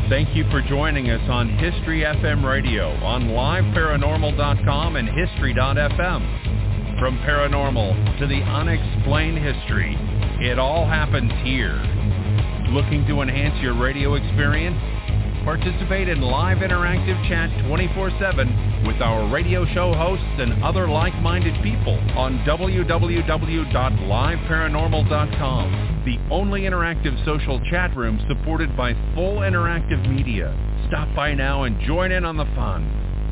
Thank you for joining us on History FM Radio on liveparanormal.com and history.fm. From paranormal to the unexplained history, it all happens here. Looking to enhance your radio experience? Participate in live interactive chat 24/7 with our radio show hosts and other like-minded people on www.liveparanormal.com, the only interactive social chat room supported by full interactive media. Stop by now and join in on the fun.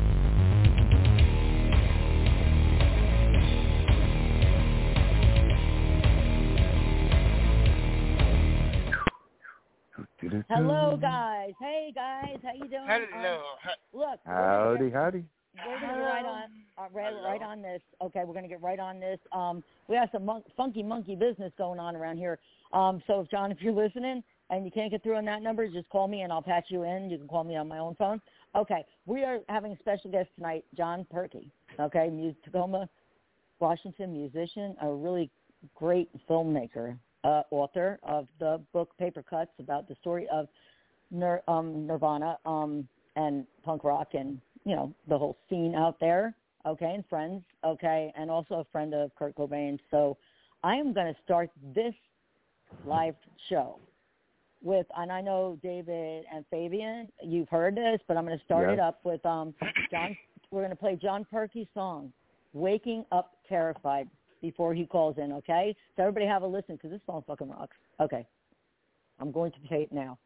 Hello, guys. Hey, guys. How you doing? Hello. Look. Howdy. We're going to get right on this. Okay, we're going to get right on this. We have some funky monkey business going on around here. So, John, if you're listening and you can't get through on that number, just call me and I'll patch you in. You can call me on my own phone. Okay, we are having a special guest tonight, John Perky. Okay, Tacoma, Washington musician, a really great filmmaker. Author of the book Paper Cuts about the story of Nirvana and punk rock and, you know, the whole scene out there, okay, and friends, okay, and also a friend of Kurt Cobain. So I am going to start this live show with, and I know David and Fabian, you've heard this, but I'm going to start it up with John. We're going to play John Perky's song, Waking Up Terrified, before he calls in, okay? So everybody have a listen, because this song fucking rocks. Okay. I'm going to play it now.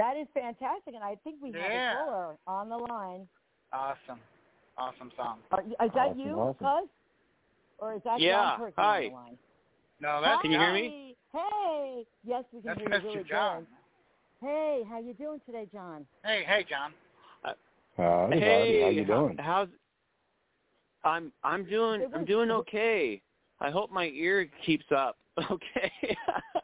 That is fantastic, and I think we have a caller on the line. Awesome song. Is that you, Cuz? Or is that John Perkins on the line? No, that's Can you hear me? Hey. Yes, we can hear you really John. good. Hey, how you doing today, John? Hey, John. Hey, how you doing? I'm doing okay. I hope my ear keeps up. Okay.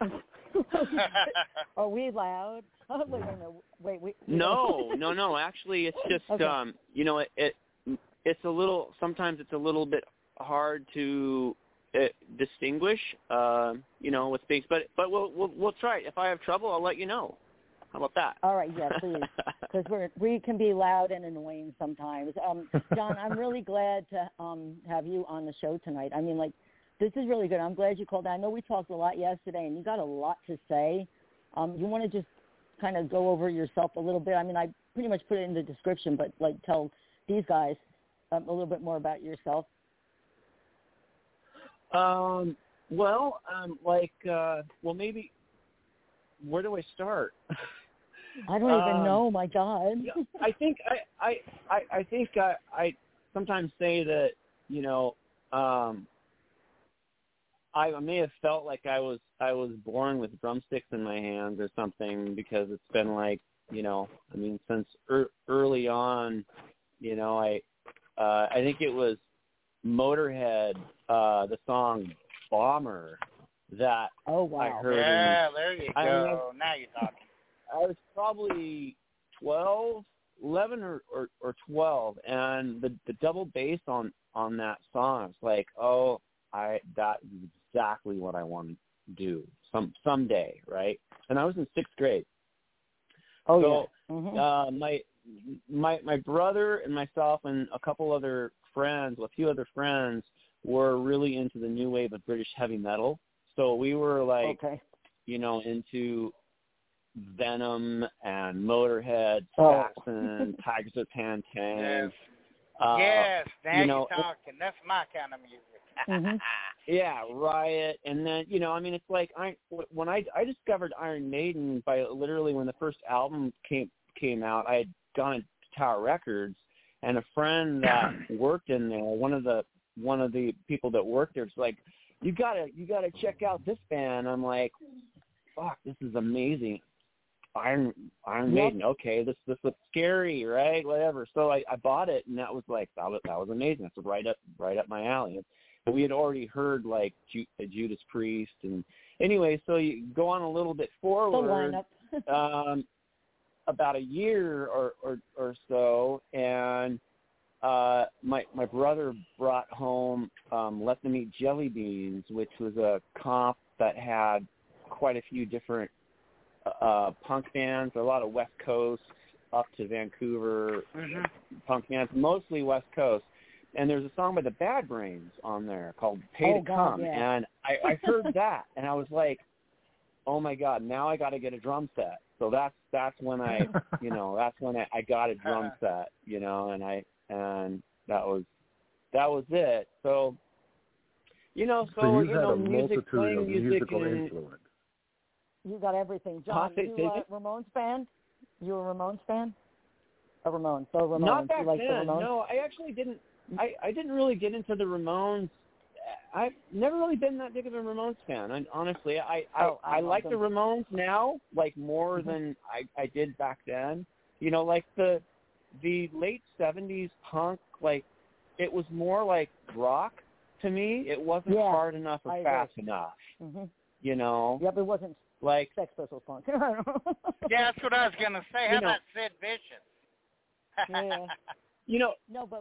Are we loud? Wait. No. Actually, it's just okay. it's a little. Sometimes it's a little bit hard to distinguish. With things, but we'll try. If I have trouble, I'll let you know. How about that? All right, yeah, please, because we can be loud and annoying sometimes. John, I'm really glad to have you on the show tonight. I mean, like, this is really good. I'm glad you called. I know we talked a lot yesterday, and you got a lot to say. You want to just kind of go over yourself a little bit? I mean, I pretty much put it in the description, but, like, tell these guys a little bit more about yourself. Maybe where do I start? I don't even know. My God. I think I sometimes say that I may have felt like I was born with drumsticks in my hands or something, because it's been like since early on, I think it was Motorhead, the song Bomber, that I heard. Yeah, there you go. Now you're talking. I was probably 11 or 12, and the double bass on that song, I was like, that is exactly what I want to do someday, right? And I was in 6th grade. My brother and myself and a couple other friends, a few other friends, were really into the new wave of British heavy metal. So we were like, into Venom and Motorhead, Saxon, Tigers of Pantang. Yes, now you're talking. That's my kind of music. Yeah, Riot. And then, it's like when I discovered Iron Maiden by literally when the first album came out, I had gone to Tower Records, and a friend that worked in there, one of the people that worked there, was like, you gotta check out this band. I'm like, fuck, this is amazing. Iron Maiden. Okay, this looks scary, right? Whatever. So I bought it, and that was amazing. It's right up my alley. And we had already heard like Judas Priest, and anyway, so you go on a little bit forward, about a year or so, and my brother brought home Let Them Eat Jelly Beans, which was a comp that had quite a few different punk bands, a lot of West Coast up to Vancouver punk bands, mostly West Coast. And there's a song by the Bad Brains on there called Pay to Come. Yeah. And I heard that, and I was like, oh my God, now I got to get a drum set. So that's when I got a drum set, and that was it. So, so you had a music, multitude of musical influence. You got everything. John, you a Ramones fan? You a Ramones fan? A Ramones. So Ramones. Not back then. The Ramones? No, I actually didn't. I didn't really get into the Ramones. I've never really been that big of a Ramones fan. And honestly, I like the Ramones now, like more than I did back then. Like the late 70s punk, like it was more like rock to me. It wasn't hard enough or fast enough. Yep, it wasn't like Sex Pistols punk. Yeah, that's what I was gonna say. How about Sid Vicious? Yeah. No, but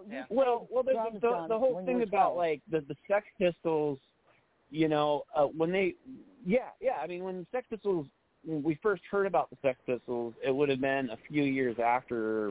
the whole thing about like the Sex Pistols, when they, I mean, when the Sex Pistols, when we first heard about the Sex Pistols, it would have been a few years after,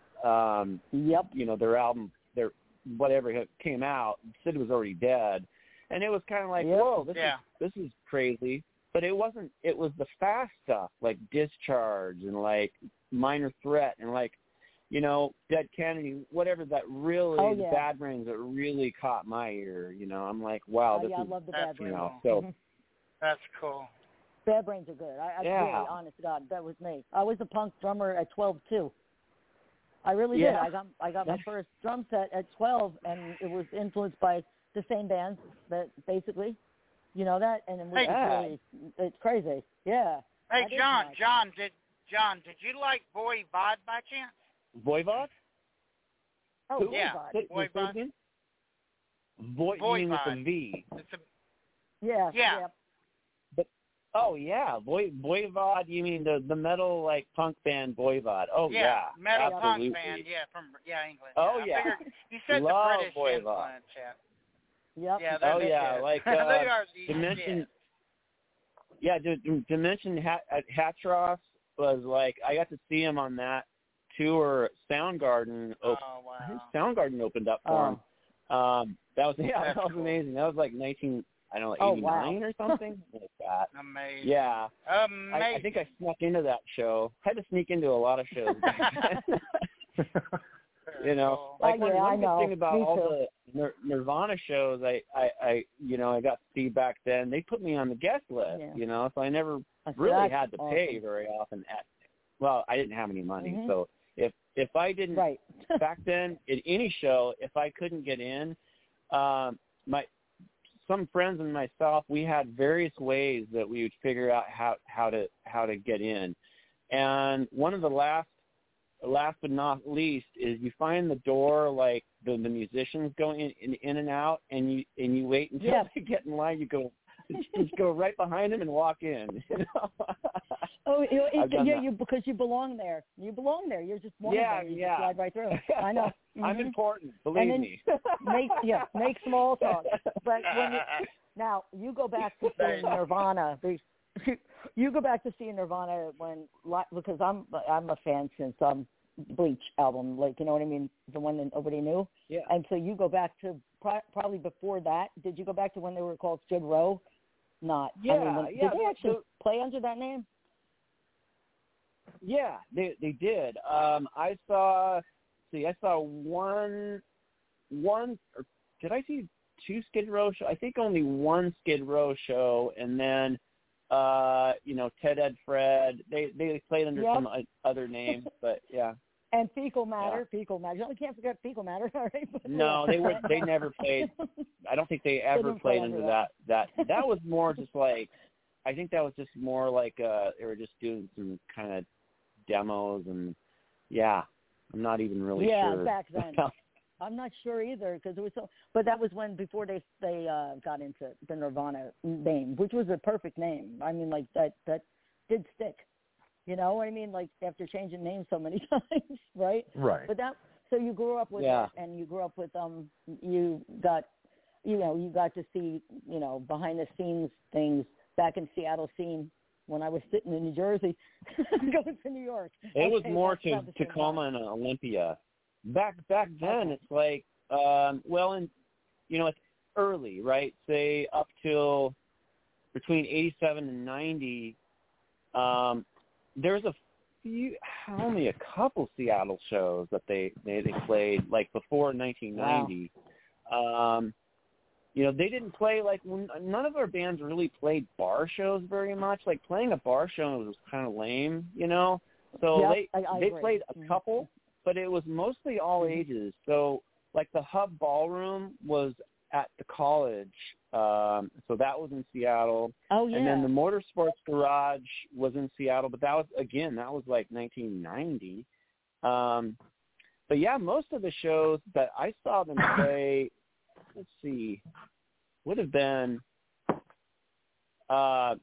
their album, whatever came out. Sid was already dead, and it was kind of like, whoa, this is crazy. But it wasn't. It was the fast stuff like Discharge and like Minor Threat and like, Dead Kennedy, whatever that really, the Bad Brains that really caught my ear, I'm like, wow, this is, I love the Bad Brains. So that's cool. Bad Brains are good. I really, honest to God, that was me. I was a punk drummer at 12 too. I really did. I got my first drum set at 12, and it was influenced by the same bands that basically, you know that, and it was really, it's crazy. Yeah. Hey, John, did you like Voivod by chance? Voivod? Oh, Who? Yeah. Voivod. Voivod with a V. Yeah. But Voivod. You mean the metal like punk band Voivod? Oh yeah, metal absolutely. punk band. Yeah, from England. Oh I figured you said Love the British Voivod. influence. Yep. Yeah. Oh like they are these Dimension. kids. Yeah, Dimension Hatros was like I got to see him on that tour. Soundgarden. Oh wow. Soundgarden opened up for him. That was cool. amazing. That was like 89 or something like that. Amazing. Yeah. Amazing. I think I snuck into that show. I had to sneak into a lot of shows back then. You know, like one good thing about all the Nirvana shows I got to see back then, they put me on the guest list, you know, so I never really had to pay very often I didn't have any money. So if I didn't back then at any show, if I couldn't get in, some friends and myself, we had various ways that we would figure out how to get in. And one of the last but not least is you find the door, like the musicians go in and out, and you wait until they get in line. You go right behind them and walk in. You know? Because you belong there. You belong there. You're just one of them. You just slide right through. I know. I'm important. Believe me. make small talk. But now you go back to seeing Nirvana. You go back to seeing Nirvana because I'm a fan since Bleach album, like, you know what I mean, the one that nobody knew. Yeah. And so you go back to probably before that. Did you go back to when they were called Skid Row? Not. Yeah. Did they actually play under that name? Yeah, they did. I saw one, or did I see two Skid Row shows? I think only one Skid Row show, and then, Ted, Ed, Fred. They played under some other names, but yeah. And Fecal Matter. You can't forget Fecal Matter, all right? No, they never played. I don't think they ever played under that. That was more just like, I think that was just more like they were just doing some kind of demos, and I'm not even really sure. Yeah, back then. I'm not sure either, because it was so. But that was before they got into the Nirvana name, which was a perfect name. I mean, like that did stick. You know what I mean? Like after changing names so many times, right? Right. But so you grew up with it, and you grew up with you got to see behind the scenes things back in Seattle scene. When I was sitting in New Jersey, going to New York. It was more to Tacoma and Olympia. Back then, it's like, it's early, right? Say up till between 87 and 90, there's only a couple Seattle shows that they played, like before 1990. Wow. They didn't play, like, none of our bands really played bar shows very much. Like, playing a bar show was kind of lame, So they played a couple, but it was mostly all ages. So, like, the Hub Ballroom was at the college, so that was in Seattle. Oh, yeah. And then the Motorsports Garage was in Seattle, but that was like 1990. But, yeah, most of the shows that I saw them play – let's see, would have been like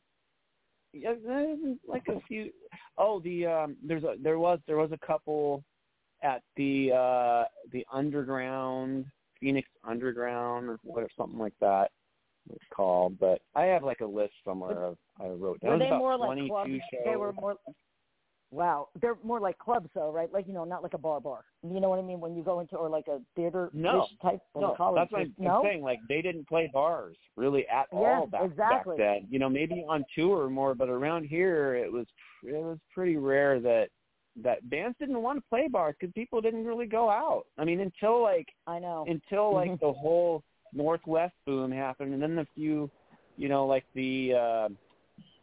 a few. Oh, there was a couple at the Underground, Phoenix Underground, or something like that it's called. But I have like a list somewhere I wrote down. Were they about more 22 like clubs? shows. They were more. Wow, they're more like clubs, though, right? Like, not like a bar. You know what I mean? When you go into, or like a theater type of college. That's what I'm saying. Like, they didn't play bars really at all back then. Maybe on tour more, but around here it was pretty rare that bands didn't want to play bars because people didn't really go out. I mean, until like the whole Northwest boom happened, and then the few, like the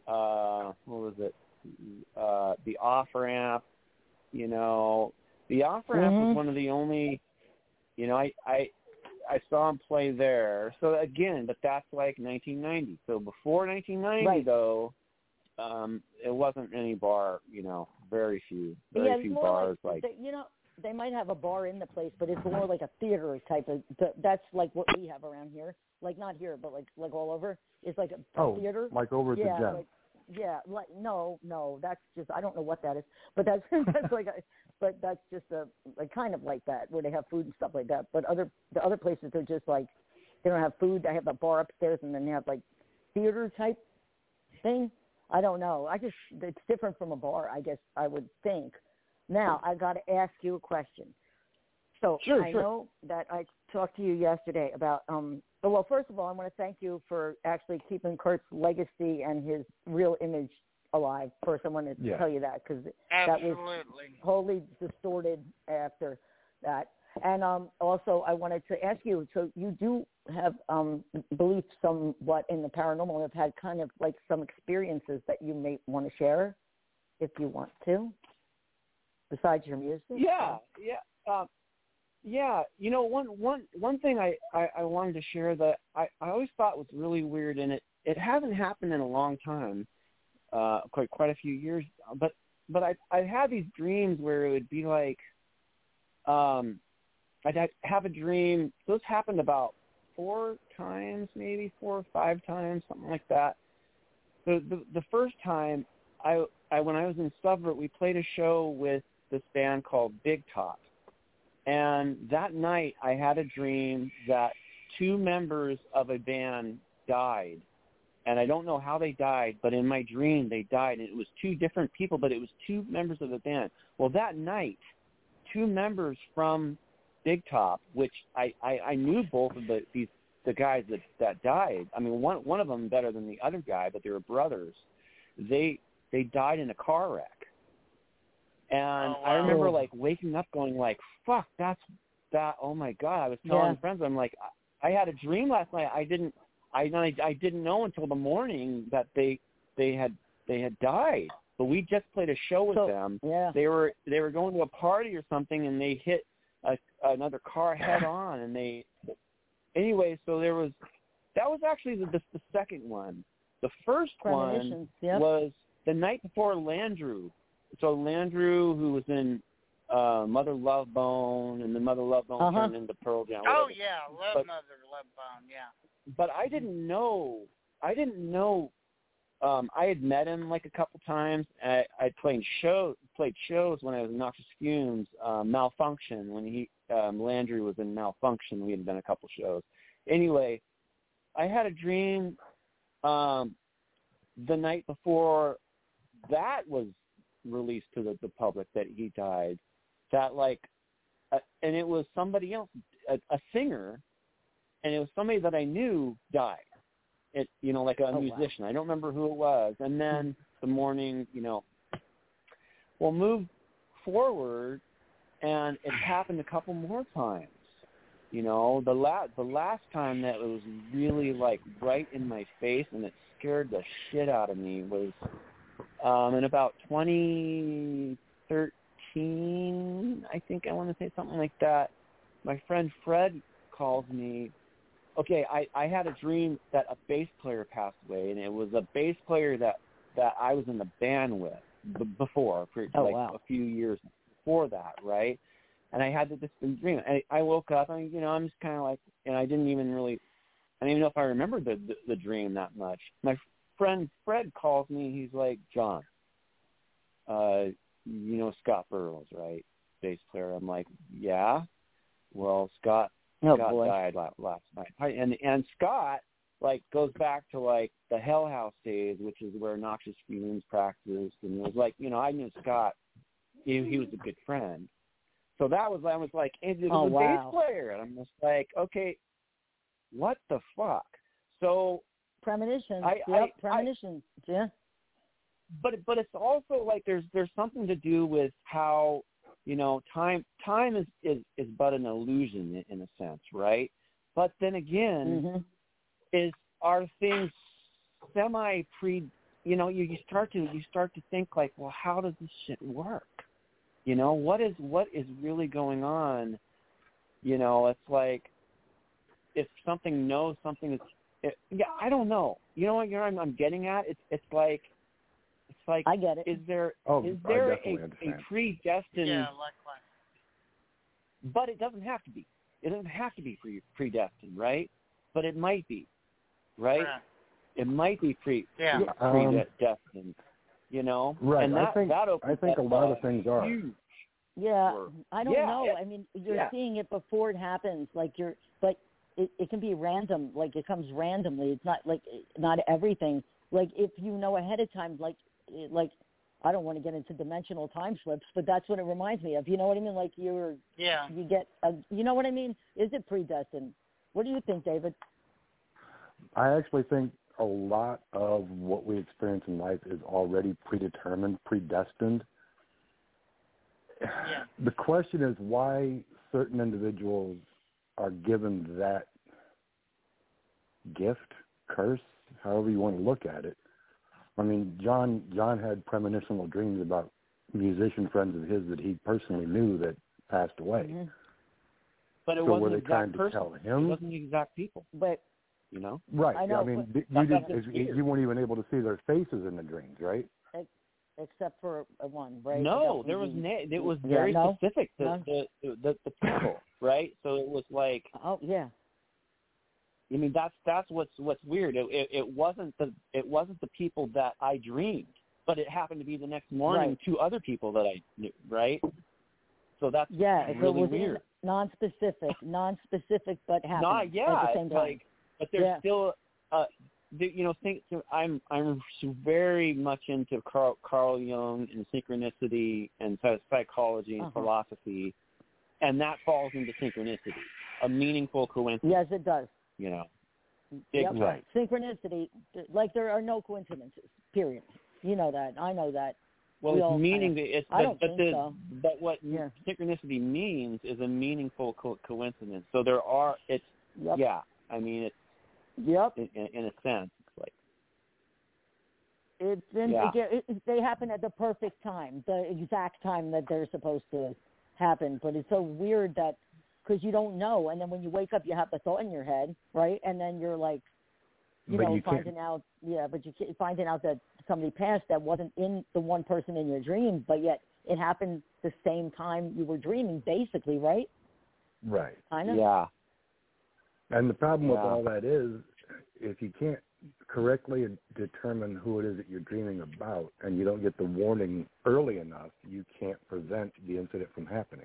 what was it? The off-ramp, you know. The off-ramp was one of the only, you know, I saw him play there. So, again, but that's like 1990. So before 1990, though, it wasn't any bar, you know, very few bars. Like you know, they might have a bar in the place, but it's more like a theater type of. That's like what we have around here. Like not here, but like all over. It's like a theater. Like over at the Gem. Like no, that's just I don't know what that is, but that's but that's just like kind of like that where they have food and stuff like that. But the other places they're just like they don't have food. They have a bar upstairs and then they have like theater type thing. I don't know. It's different from a bar, I guess I would think. Now I got to ask you a question. So I know that I talked to you yesterday about well, first of all, I want to thank you for actually keeping Kurt's legacy and his real image alive. First, I want to tell you that because that was wholly distorted after that. And also, I wanted to ask you, so you do have belief somewhat in the paranormal. Have had kind of like some experiences that you may want to share, if you want to, besides your music. Yeah, you know, one thing I wanted to share that I always thought was really weird, and it hasn't happened in a long time, quite a few years, but I had these dreams where it would be like, I'd have a dream. Those happened about 4 times, maybe 4 or 5 times, something like that. The first time, I when I was in Suvert, we played a show with this band called Big Top. And that night, I had a dream that 2 members of a band died. And I don't know how they died, but in my dream, they died. And it was 2 different people, but it was 2 members of the band. Well, that night, 2 members from Big Top, which I knew both of the guys that died. I mean, one of them better than the other guy, but they were brothers. They died in a car wreck. And I remember like waking up going like, fuck, that's that. Oh my God. I was telling friends, I'm like, I had a dream last night. I didn't know until the morning that they had died, but we just played a show with them. Yeah. They were going to a party or something and they hit another car head on and anyway, so that was actually the second one. The first one was the night before Landrew. So Landrew, who was in Mother Love Bone, and then Mother Love Bone turned into Pearl Jam. Oh yeah, Mother Love Bone, yeah. But I didn't know. I had met him like a couple times. I played shows when I was in Noxious Fumes. Malfunction, when Landry was in Malfunction, we had done a couple shows. Anyway, I had a dream the night before that was released to the public that he died, that like and it was somebody else, a singer, and it was somebody that I knew died, it, you know, like a musician. Wow. I don't remember who it was. And then the morning, you know, we'll move forward, and it happened a couple more times. You know, the last time that it was really like right in my face and it scared the shit out of me was in about 2013, I think I want to say something like that. My friend Fred calls me. Okay, I had a dream that a bass player passed away, and it was a bass player that I was in the band with before, a few years before that, right? And I had this dream. I woke up, and I'm just kind of like, and I didn't even know if I remembered the dream that much. My friend Fred calls me. He's like, John, you know Scott Burrows, right? Bass player. I'm like, yeah. Well, Scott died last night. And Scott like goes back to like the Hell House days, which is where Noxious Fumes practiced, and it was like, I knew Scott. He was a good friend. So I was like, it was a bass player, and I'm just like, okay, what the fuck? So premonitions. Premonitions. Yeah. But it's also like there's something to do with how time is but an illusion in a sense, right? But then again, are things semi you start to think like, well, how does this shit work? What is really going on? It's like if something knows something is, I don't know. You know what I'm getting at? It's like I get it. Is there a predestined? Yeah, likewise. But it doesn't have to be. It doesn't have to be predestined, right? But it might be, right? Yeah. It might be predestined, Right. And I think a lot of things are. Yeah, I don't know. Yeah. I mean, you're seeing it before it happens. Like but it can be random. Like it comes randomly. It's not like not everything. Like if you know ahead of time, like I don't want to get into dimensional time slips, but that's what it reminds me of. You know what I mean? Like you get you know what I mean? Is it predestined? What do you think, David? I actually think a lot of what we experience in life is already predetermined, predestined. Yeah. The question is why certain individuals are given that gift, curse, however you want to look at it. I mean, John had premonitional dreams about musician friends of his that he personally knew that passed away. Mm-hmm. But it so wasn't were they exact trying person. to tell him? It wasn't the exact people. But right. I know, I mean, you weren't even able to see their faces in the dreams, right? Except for one, right? No, there was it was very specific. The people, right? So it was like, oh yeah. I mean, that's what's weird. It wasn't the people that I dreamed, but it happened to be the next morning right. 2 other people that I knew, right? So that's really it was weird. Non-specific, but happened at the same time. But there's still, I'm very much into Carl Jung and synchronicity and psychology and philosophy, and that falls into synchronicity, a meaningful coincidence. Yes, it does. Right. Synchronicity, like there are no coincidences. Period. You know that. I know that. Well, it's meaning. But what synchronicity means is a meaningful coincidence. So there are. It's I mean, it's. Yep. In a sense, it's like. They happen at the perfect time, the exact time that they're supposed to happen. But it's so weird that because you don't know, and then when you wake up, you have the thought in your head, right? And then you're like, finding out that somebody passed that wasn't in the one person in your dreams, but yet it happened the same time you were dreaming, basically, right? Right. Kind of. Yeah. And the problem with all that is, if you can't correctly determine who it is that you're dreaming about, and you don't get the warning early enough, you can't prevent the incident from happening.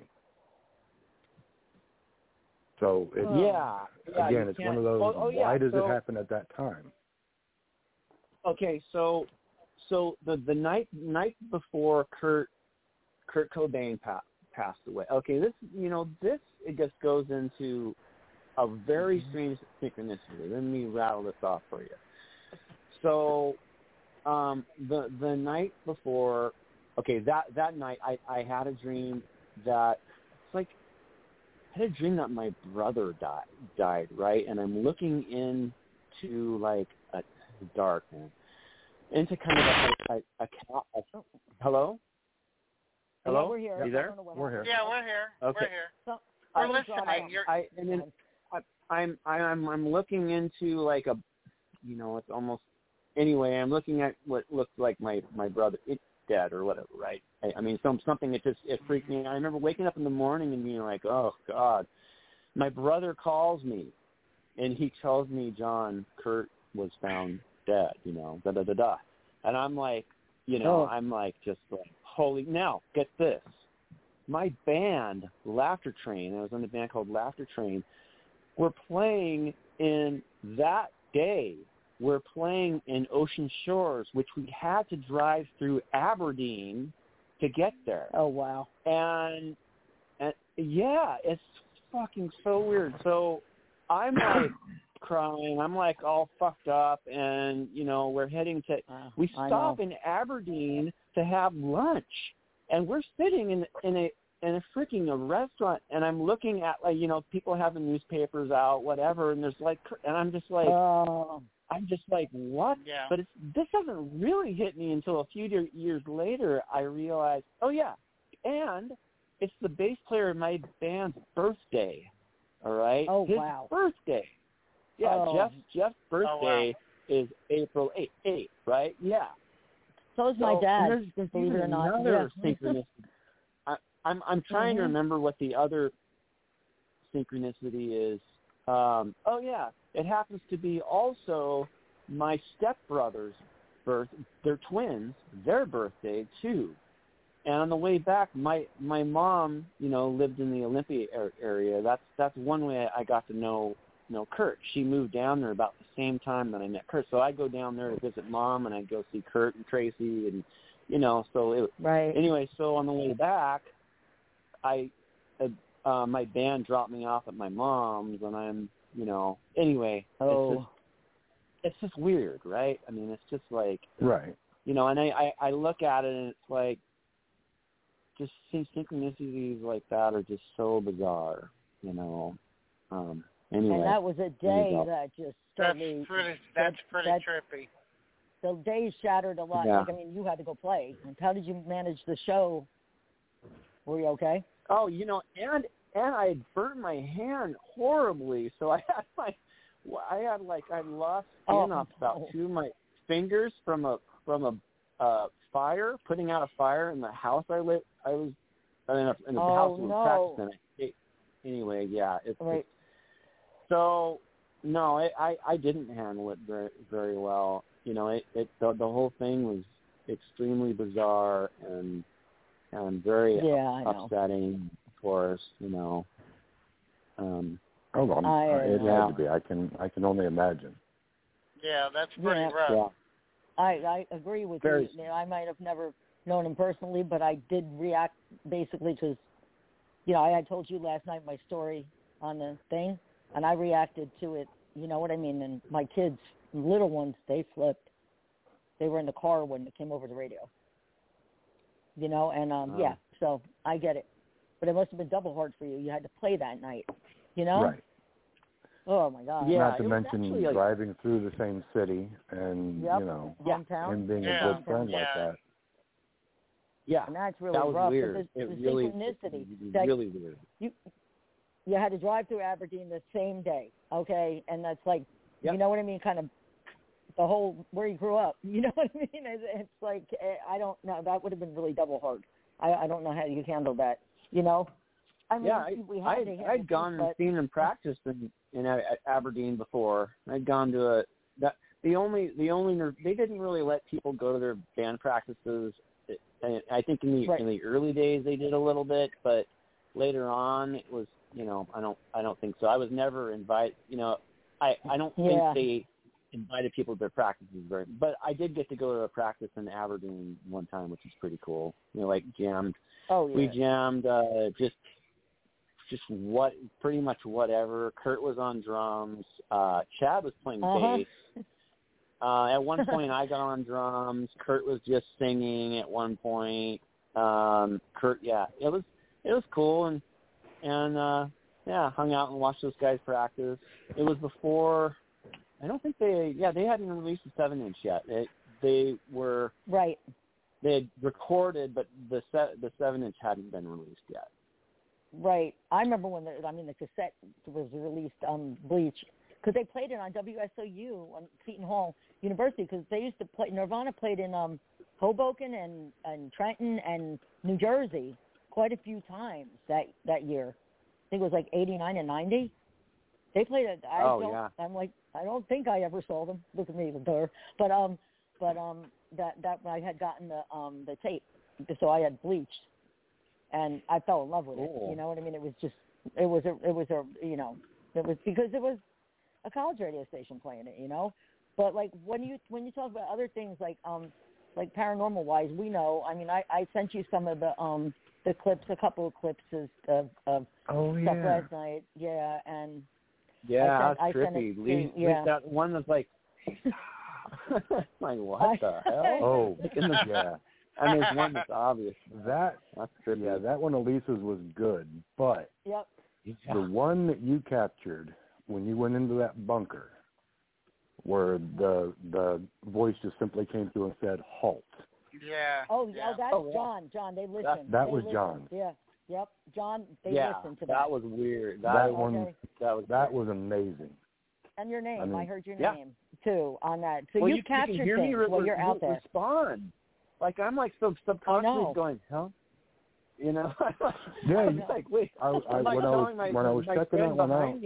So, it's one of those, why does it happen at that time? Okay, so the night before Kurt Cobain passed away. Okay, this it just goes into a very strange synchronicity. Let me rattle this off for you. So, the night before, that night I had a dream that I had a dream that my brother died, right? And I'm looking into like a dark, into kind of a hello? Hello? Yeah, we're here. Are you there? We're here. Yeah, we're here. Okay. We're here. We're listening. I'm looking into like a, it's almost, anyway, I'm looking at what looks like my brother. It's dead or whatever, right? I mean, something it freaked me out. I remember waking up in the morning and being like, oh God. My brother calls me and he tells me, John, Kurt was found dead, da-da-da-da. And I'm like, I'm like, just like, holy, now, get this. My band, Laughter Train, I was in a band called Laughter Train, we're playing in that day. We're playing in Ocean Shores, which we had to drive through Aberdeen to get there. Oh, wow. And yeah, it's fucking so weird. So I'm like crying. I'm like all fucked up, and we're heading to. We stop in Aberdeen to have lunch, and we're sitting in a freaking restaurant, and I'm looking at people having newspapers out, whatever, and there's and I'm just like, I'm just like, what? Yeah. But this doesn't really hit me until a few years later. I realized, oh yeah, and it's the bass player of my band's birthday. All right. Oh, His wow. birthday. Yeah, Oh. Jeff's birthday is April 8th, right? Yeah. So is my dad. There's believe it or not. another Yeah. synchronicity. I'm trying to remember what the other synchronicity is. Oh yeah, it happens to be also my stepbrother's they're twins, their birthday too. And on the way back, my mom, lived in the Olympia area. That's one way I got to know Kurt. She moved down there about the same time that I met Kurt. So I go down there to visit Mom, and I go see Kurt and Tracy, and Right. Anyway, so on the way back, my band dropped me off at my mom's, and I'm, anyway. Oh. It's just weird, right? I mean, it's just like, right. And I look at it, and it's like, just synchronicities like that are just so bizarre, Anyway. And that was a day that just That's totally. pretty trippy. The days shattered a lot. Yeah. Like, you had to go play. How did you manage the show? Were you okay? Oh, and I had burned my hand horribly, so I lost skin off about two of my fingers from a fire, putting out a fire in the house I was in the house we were practicing. Anyway, yeah. So no, I didn't handle it very, very well. The whole thing was extremely bizarre and very upsetting, of course. Oh, it had to be. I can only imagine. Yeah, that's pretty rough. Yeah. I agree with you. I might have never known him personally, but I did react basically because, I had told you last night my story on the thing, and I reacted to it. You know what I mean? And my kids, little ones, they flipped. They were in the car when it came over the radio. Yeah, so I get it. But it must have been double hard for you. You had to play that night, Right. Oh, my God. Yeah, not to mention driving through the same city and, hometown. him being a good friend like that. Yeah, and that's really that was rough. weird. The really, synchronicity. Really weird. You had to drive through Aberdeen the same day, okay? And that's like, Yep. you know what I mean, kind of the whole where you grew up. You know what I mean? It's like, I don't know. That would have been really double hard. I don't know how you handled that, I mean, I'd gone and seen him practice in Aberdeen before. I'd gone to they didn't really let people go to their band practices. And I think in the early days they did a little bit, but later on it was, I don't think so. I was never invited. I don't think they invited people to their practices but I did get to go to a practice in Aberdeen one time, which is pretty cool. Jammed. Oh yeah. We jammed just pretty much whatever. Kurt was on drums. Chad was playing bass. At one point I got on drums. Kurt was just singing at one point. Kurt, it was cool and hung out and watched those guys practice. It was before, I don't think they hadn't released the 7-inch yet. They were right. They had recorded, but the 7-inch hadn't been released yet. Right. I remember when the cassette was released on Bleach, because they played it on WSOU on Seton Hall University, because they used to play. Nirvana played in Hoboken and Trenton and New Jersey quite a few times that year. I think it was like 89 and 90. They played it. I'm like, I don't think I ever saw them. Look at me, the door. But that I had gotten the tape, so I had Bleached, and I fell in love with it. You know what I mean? It was because it was a college radio station playing it, But like when you talk about other things like paranormal wise, we know. I mean, I sent you some of the clips, a couple of clips of stuff last night. Yeah, and that's trippy. That one was like, like what the hell? Oh, yeah. And there's one that's obvious. That's trippy. Yeah, that one Elisa's was good, but the one that you captured when you went into that bunker where the voice just simply came through and said, "Halt." Yeah. Oh, that's John. John, they listened. That was John. Yeah. Yep. John, they listened to that. That was weird. That was amazing. And your name. I heard your yeah. name, too, on that. So well, you captured can hear things me while you're out there. Respond. Like, I'm like subconsciously going, huh? You know? Yeah. I'm like, wait. When I was checking that one out.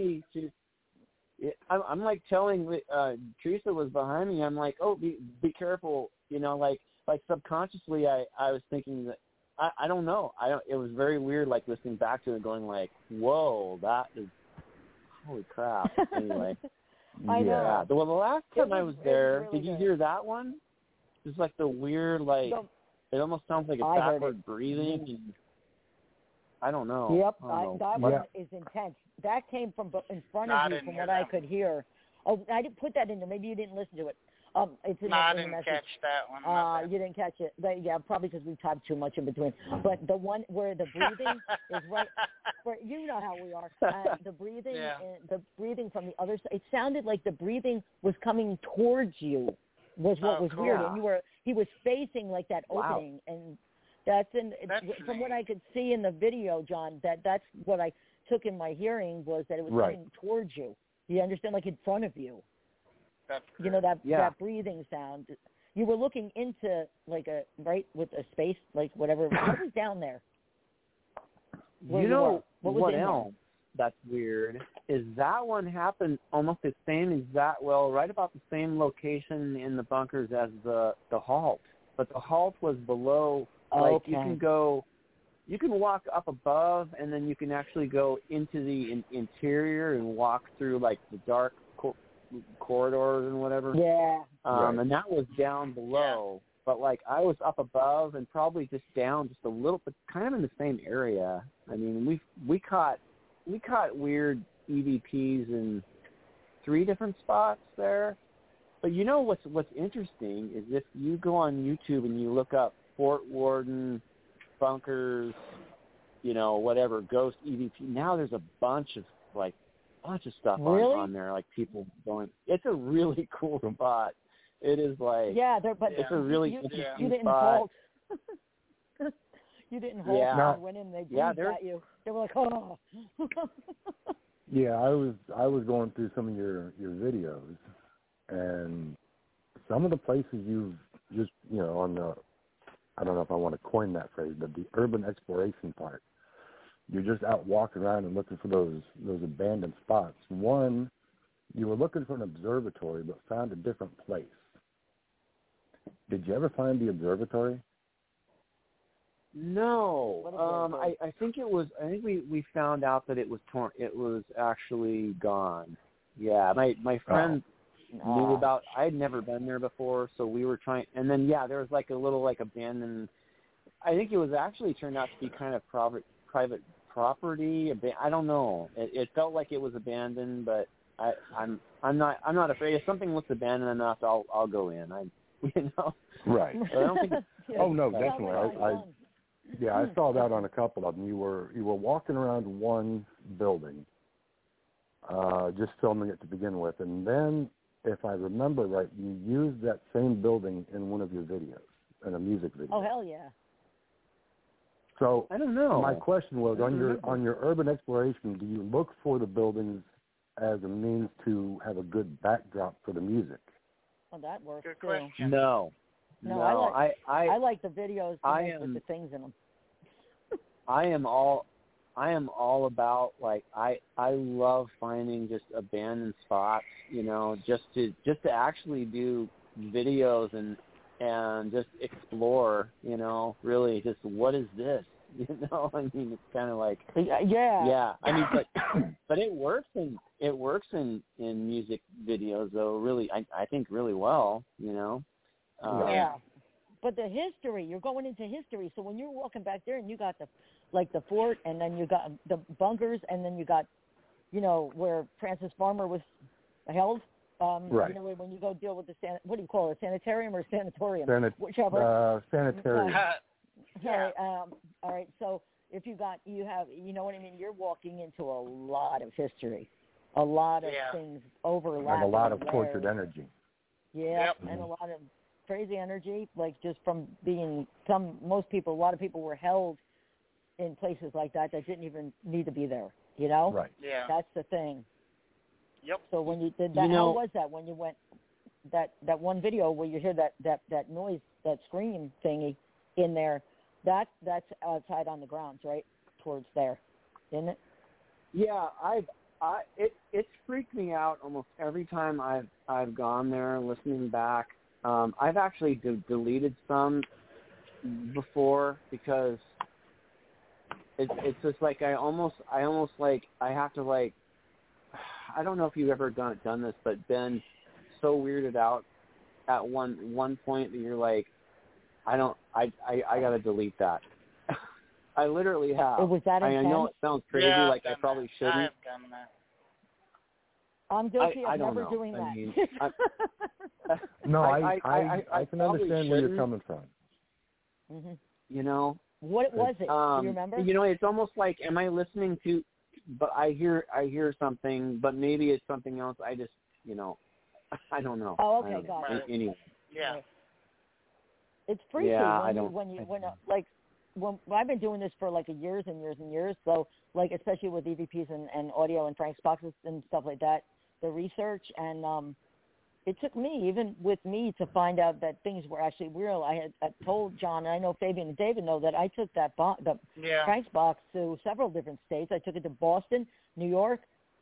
I'm like telling Teresa was behind me. I'm like, oh, be careful. You know, like subconsciously, I was thinking that I don't know. It was very weird, like listening back to it, going like, whoa, that is holy crap. Anyway, I know. Yeah. Well, the last time I was there, really did you good. hear that one? It's like the weird, like it almost sounds like a backward breathing. And, I don't know. Yep, that one is intense. That came from in front of you, from what I could hear. Oh, I didn't put that in there. Maybe you didn't listen to it. It's in I the didn't message. catch that one. You didn't catch it. Yeah, probably because we typed too much in between. But the one where the breathing is right, where you know how we are. The breathing, the breathing from the other side. It sounded like the breathing was coming towards you. Was what was cool. weird, and he was facing like that opening, and that's from what I could see in the video, John. That's what I took in my hearing was that it was coming towards you. You understand, like in front of you. You know that breathing sound. You were looking into like with a space, like whatever. What was down there? You know what else? That's weird. Is that one happened almost the same exact, right about the same location in the bunkers as the halt, but the halt was below. Like you can walk up above, and then you can actually go into the interior and walk through like the dark corridors and whatever. Yeah. And that was down below, but like I was up above and probably just down just a little bit, kind of in the same area. I mean, we caught weird EVPs in 3 different spots there. But you know what's interesting is if you go on YouTube and you look up Fort Worden bunkers, whatever, ghost EVP. Now there's a bunch of stuff on there, like people going. It's a really cool spot. It is like it's a really interesting spot. You didn't hold. Yeah. You went in. They breathed at you. They were like, oh. Yeah, I was going through some of your videos, and some of the places you've just on the, I don't know if I want to coin that phrase, but the urban exploration part. You're just out walking around and looking for those abandoned spots. One, you were looking for an observatory but found a different place. Did you ever find the observatory? No. I think it was. I think we found out that it was torn. It was actually gone. Yeah. My friend knew about. I had never been there before, so we were trying. And then there was like a little like abandoned. I think it was actually turned out to be kind of private property. I don't know. It felt like it was abandoned, but I'm not afraid. If something looks abandoned enough, I'll go in. Right. I don't think. Oh no, definitely. I saw that on a couple of them. You were walking around one building, just filming it to begin with, and then, if I remember right, you used that same building in one of your videos, in a music video. Oh hell yeah! So I don't know. My question was on your urban exploration. Do you look for the buildings as a means to have a good backdrop for the music? Well, that works Good too. question. No. I like the videos with the things in them. I am all about I love finding just abandoned spots, just to actually do videos and just explore, really just what is this? I mean, it's kind of like yeah. I mean, but it works in music videos though. Really, I think really well. But the history, you're going into history. So when you're walking back there and you got the fort, and then you got the bunkers, and then you got, where Francis Farmer was held. Right. When you go deal with the what do you call it, sanitarium or sanatorium? Whichever. Sanitarium. All right. So if you have, you know what I mean? You're walking into a lot of history. a lot of things overlap. And a lot of tortured energy. Yeah, and a lot of crazy energy, like just from being a lot of people were held in places like that didn't even need to be there, you know? Right. Yeah. That's the thing. Yep. So when you did that, how was that when you went, that one video where you hear that noise, that scream thingy in there, that's outside on the grounds, right? Towards there, isn't it? Yeah, it's freaked me out almost every time I've gone there listening back. I've actually deleted some before because it's just like I almost like I have to like, I don't know if you've ever done this, but been so weirded out at one point that you're like, I gotta delete that. I literally have. Was that intense? I know it sounds crazy, like I probably shouldn't. I have done that. I'm guilty of never know. doing that. Mean, no, I can understand where you're shouldn't. coming from. Mm-hmm. You know. What was it? Do you remember? You know, it's almost like, am I listening to? But I hear something, but maybe it's something else. I just, you know, I don't know. Oh, okay, got it. Anyway. Yeah. It's freaky when I've been doing this for like years and years and years. So like, especially with EVPs and audio and Frank's boxes and stuff like that, the research and it took me, even with me, to find out that things were actually real. I told John, and I know Fabian and David know, that I took the Frank's box to several different states. I took it to Boston, New York,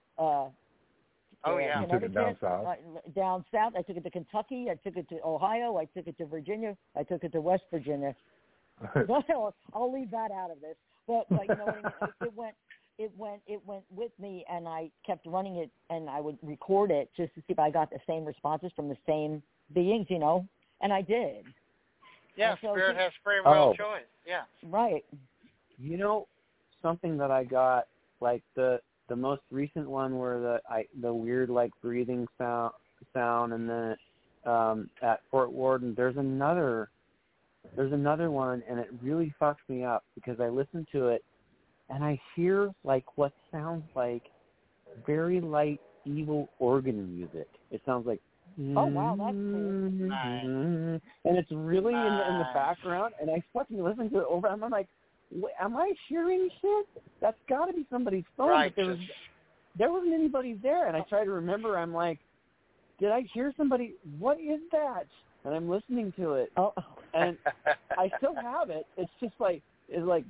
You took it down south? Down south. I took it to Kentucky. I took it to Ohio. I took it to Virginia. I took it to West Virginia. I'll leave that out of this. But you know what I mean? It went with me, and I kept running it, and I would record it just to see if I got the same responses from the same beings, you know, and I did. Yeah, so spirit has free will choice. Yeah. Right. You know, something that I got, like the most recent one where the weird like breathing sound, and then at Fort Worden, there's another one, and it really fucks me up because I listen to it and I hear like what sounds like very light evil organ music. It sounds like, oh wow, that's cool. Nice. And it's really in the background, and I fucking listen to it over, and I'm like, am I hearing shit? That's got to be somebody's phone. Right. But there wasn't anybody there, and I try to remember. I'm like, did I hear somebody? What is that? And I'm listening to it, and I still have it. It's just like it's like.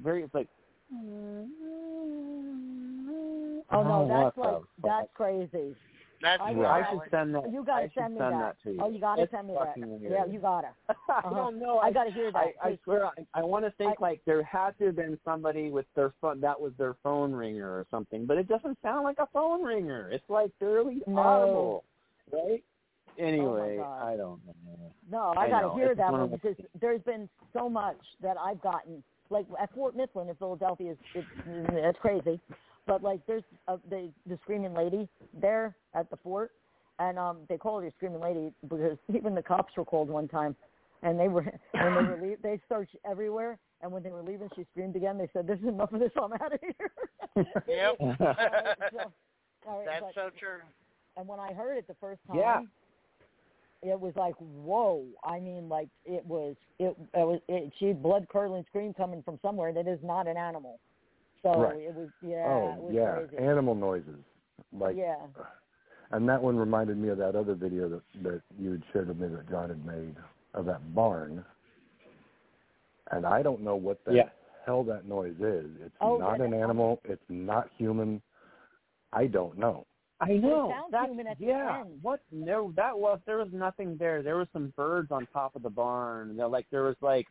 Oh no, that's crazy. That's I should send that. You gotta send me that. To you. Oh, you gotta send me that. Yeah, you gotta. I don't know. I gotta hear that. I swear, I want to think like there had to have been somebody with their phone. That was their phone ringer or something. But it doesn't sound like a phone ringer. It's like barely audible, right? Anyway, I don't know. No, I gotta hear that one because there's been so much that I've gotten. Like at Fort Mifflin in Philadelphia, it's crazy. But like there's the screaming lady there at the fort, and they call her the screaming lady because even the cops were called one time, and they searched everywhere, and when they were leaving, she screamed again. They said, "This is enough of this. I'm out of here." Yep. That's so true. And when I heard it the first time, it was like, whoa. I mean, like it was she had blood curdling scream coming from somewhere that is not an animal. So it was, it was crazy. Animal noises. Like, and that one reminded me of that other video that you had shared with me that John had made of that barn. And I don't know what the hell that noise is. It's not an animal. It's not human. I don't know. I know. It sounds human at the end. What? No, there was nothing there. There were some birds on top of the barn. There was like,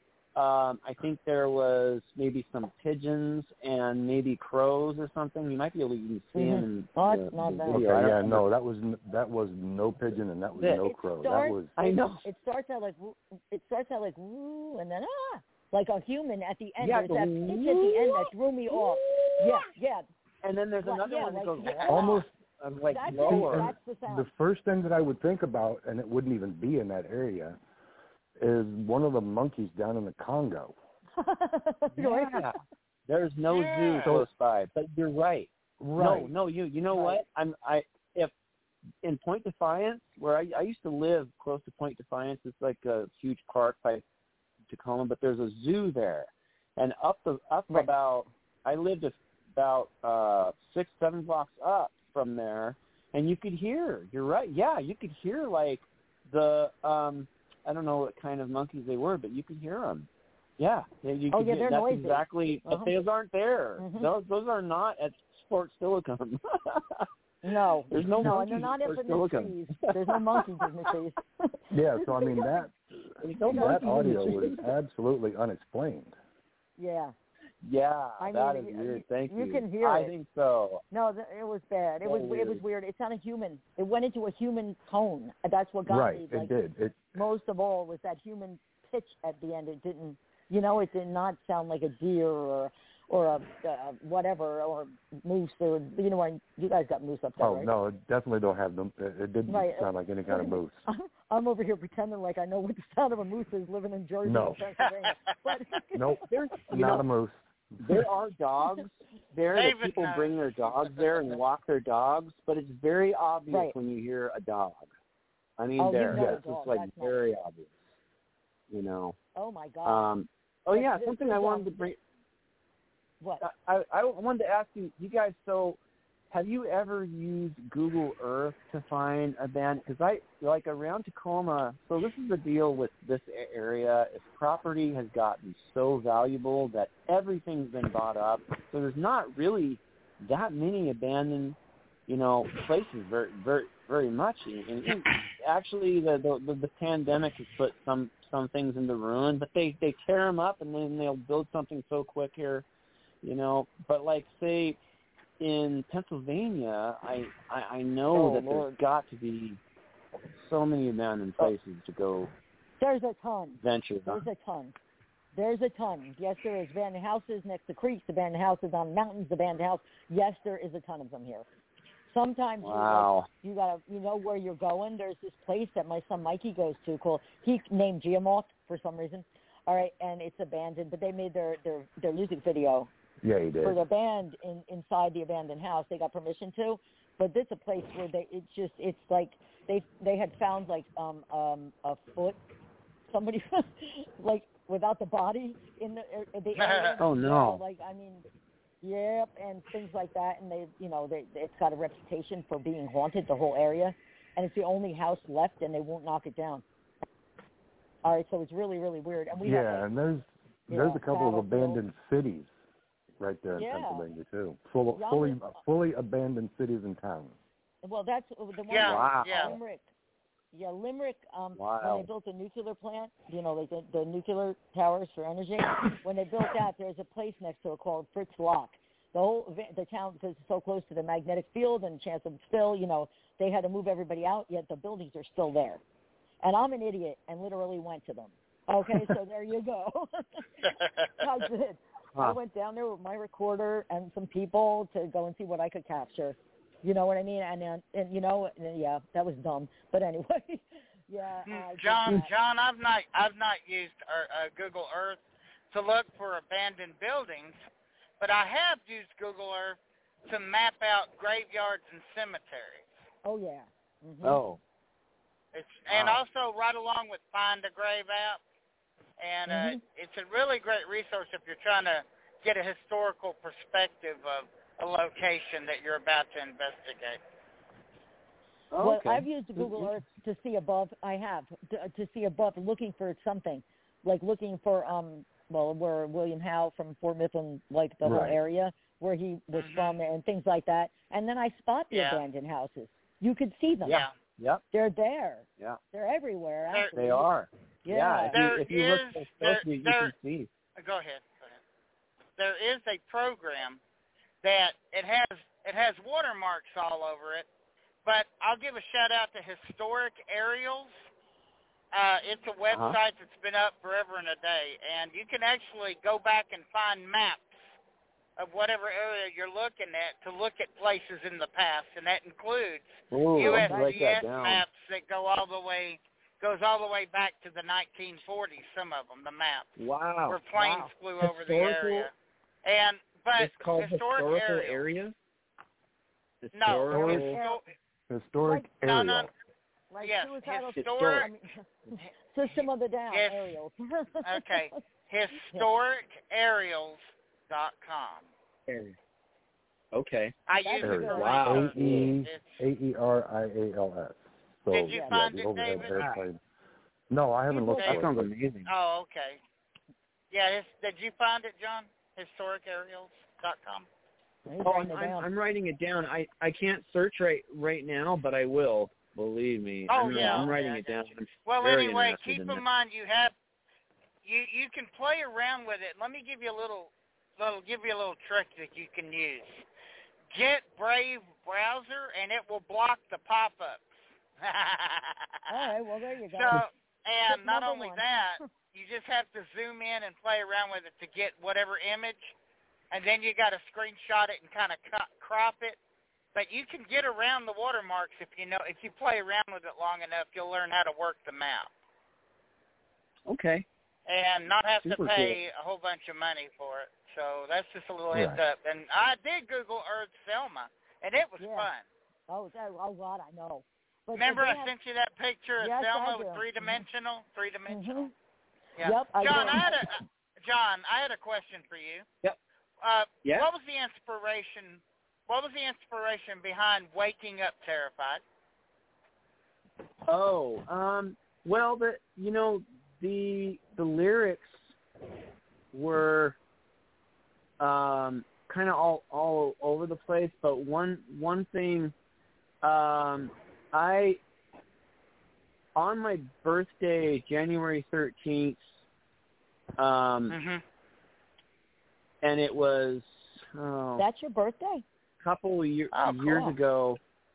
I think there was maybe some pigeons and maybe crows or something. You might be able to even see them. Not that. Okay, no, that was no pigeon and that was no crow. I know. It starts out like woo, and then like a human at the end. Yeah, there's that pitch at the end that threw me off. Yeah. And then there's another one that goes almost. Like that's lower. That's the sound. The first thing that I would think about, and it wouldn't even be in that area, is one of the monkeys down in the Congo. Yeah. There's no zoo close by, but you're right. Right. No, you know what? If in Point Defiance, where I used to live close to Point Defiance, it's like a huge park by Tacoma, but there's a zoo there, and Right. about I lived about 6-7 blocks up from there, and you could hear. You're right. Yeah, you could hear like the I don't know what kind of monkeys they were, but you could hear them. Yeah, you could hear, they're that's noisy. exactly. But those aren't there. Mhm. Those are not at Fort Silicon. No, There's no and monkeys they're not at up Fort in the Silicon. trees. There's no monkeys in the trees. Yeah, so I mean that audio was absolutely unexplained. Yeah. Yeah, I that mean, is weird. Thank you. You can hear I it. think so. No, it was bad. It was weird. It sounded human. It went into a human tone. That's what got me. Right, it did. Most of all was that human pitch at the end. It didn't, it did not sound like a deer or a whatever, or moose, or when you guys got moose up there, Oh right? no, it definitely don't have them. It didn't sound like any kind of moose. I'm over here pretending like I know what the sound of a moose is living in Jersey No. and Pennsylvania. But Nope, not a moose. There are dogs there. That David people knows. bring their dogs there and walk their dogs, but it's very obvious Right. when you hear a dog. I mean, Oh, there. you know It's a dog. just like That's very obvious. Oh my God. Yeah, This something is, I wanted to bring. What? I wanted to ask you guys. So, have you ever used Google Earth to find a band? Because around Tacoma. So this is the deal with this area. Is property has gotten so valuable that everything's been bought up. So there's not really that many abandoned, places. Very, very, very much. And actually, the pandemic has put some things into ruin. But they tear them up and then they'll build something so quick here. But like say in Pennsylvania, I know that there's got to be so many abandoned places to go. There's a ton. Venture. There's a ton. There's a ton. Yes, there is. Abandoned houses next to creeks, abandoned houses on mountains, abandoned house. Yes, there is a ton of them here. Sometimes you gotta where you're going. There's this place that my son Mikey goes to called, he named Geomoth for some reason. All right, and it's abandoned, but they made their music video. Yeah, he did. For the band inside the abandoned house. They got permission to, but it's a place where it's like they had found like a foot, somebody like without the body in the area. Oh no! Yep, and things like that, and it's got a reputation for being haunted, the whole area, and it's the only house left, and they won't knock it down. All right, so it's really, really weird. And and there's a couple of abandoned cities right there in Pennsylvania too, fully abandoned cities and towns. Well, that's the one. Limerick. Yeah, Limerick. When they built a nuclear plant, like the nuclear towers for energy. When they built that, there's a place next to it called Fritz Lock. The town, because it's so close to the magnetic field and chance of spill, they had to move everybody out. Yet the buildings are still there. And I'm an idiot and literally went to them. Okay, so there you go. I did. I went down there with my recorder and some people to go and see what I could capture. You know what I mean? And that was dumb. But anyway, John, I've not used Google Earth to look for abandoned buildings, but I have used Google Earth to map out graveyards and cemeteries. Oh yeah. Mm-hmm. Oh. And also right along with Find a Grave app. And it's a really great resource if you're trying to get a historical perspective of a location that you're about to investigate. Well, I've used Google Earth to see above. I have to see above, looking for something, like looking for where William Howe from Fort Mifflin, like the whole area where he was from, and things like that. And then I spot the abandoned houses. You could see them. Yeah. Yep. They're there. Yeah. They're everywhere. Actually. They are. Yeah. If you look closely, you can see. Go ahead. There is a program that it has watermarks all over it, but I'll give a shout out to Historic Aerials. It's a website that's been up forever and a day, and you can actually go back and find maps of whatever area you're looking at to look at places in the past, and that includes USGS maps that goes all the way back to the 1940s. Some of them, the maps, where planes flew over the area. But it's called historical areas. Historic aerial. No. Like yes, suicidal historic. System of the Down Yes. aerials. Okay, historicaerials.com. Okay. I That's use a it good for one. my boat. AERIALS. So, Did you find the it, overhead David? airplane. No, I haven't looked That for sounds it. amazing. Oh, okay. Yeah, did you find it, John? Historicaerials.com. Oh, I'm writing it down. I can't search right now, but I will. Believe me. I'm writing it down. Well, very anyway, interested keep in in it. mind you can play around with it. Let me give you a little trick that you can use. Get Brave browser, and it will block the pop-ups. All right, well, there you go. So, and Tip not number only one. that, you just have to zoom in and play around with it to get whatever image, and then you got to screenshot it and kind of crop it. But you can get around the watermarks if you play around with it long enough, you'll learn how to work the map. Okay. And not have Super to pay a whole bunch of money for it. So that's just a little heads Right. up. And I did Google Earth Selma, and it was fun. Oh God, I know. But Remember I sent you that picture of Yes, Selma I with do. three-dimensional? Mm-hmm. Yeah. Yep, I John, do. I had a question for you. Yep. Yeah. What was the inspiration behind Waking Up Terrified? Oh, well, the lyrics were kind of all over the place, but one thing, on my birthday, January 13th, and it was That's your birthday? a couple of years cool. ago.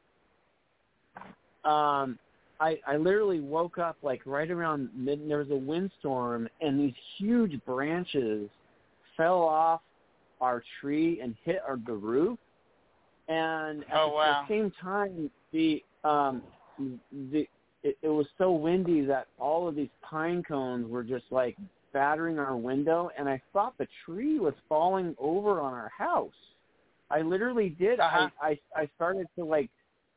I literally woke up like right around there was a windstorm, and these huge branches fell off our tree and hit the roof. And at the same time, it was so windy that all of these pine cones were just like battering our window, and I thought the tree was falling over on our house. I literally did. I started to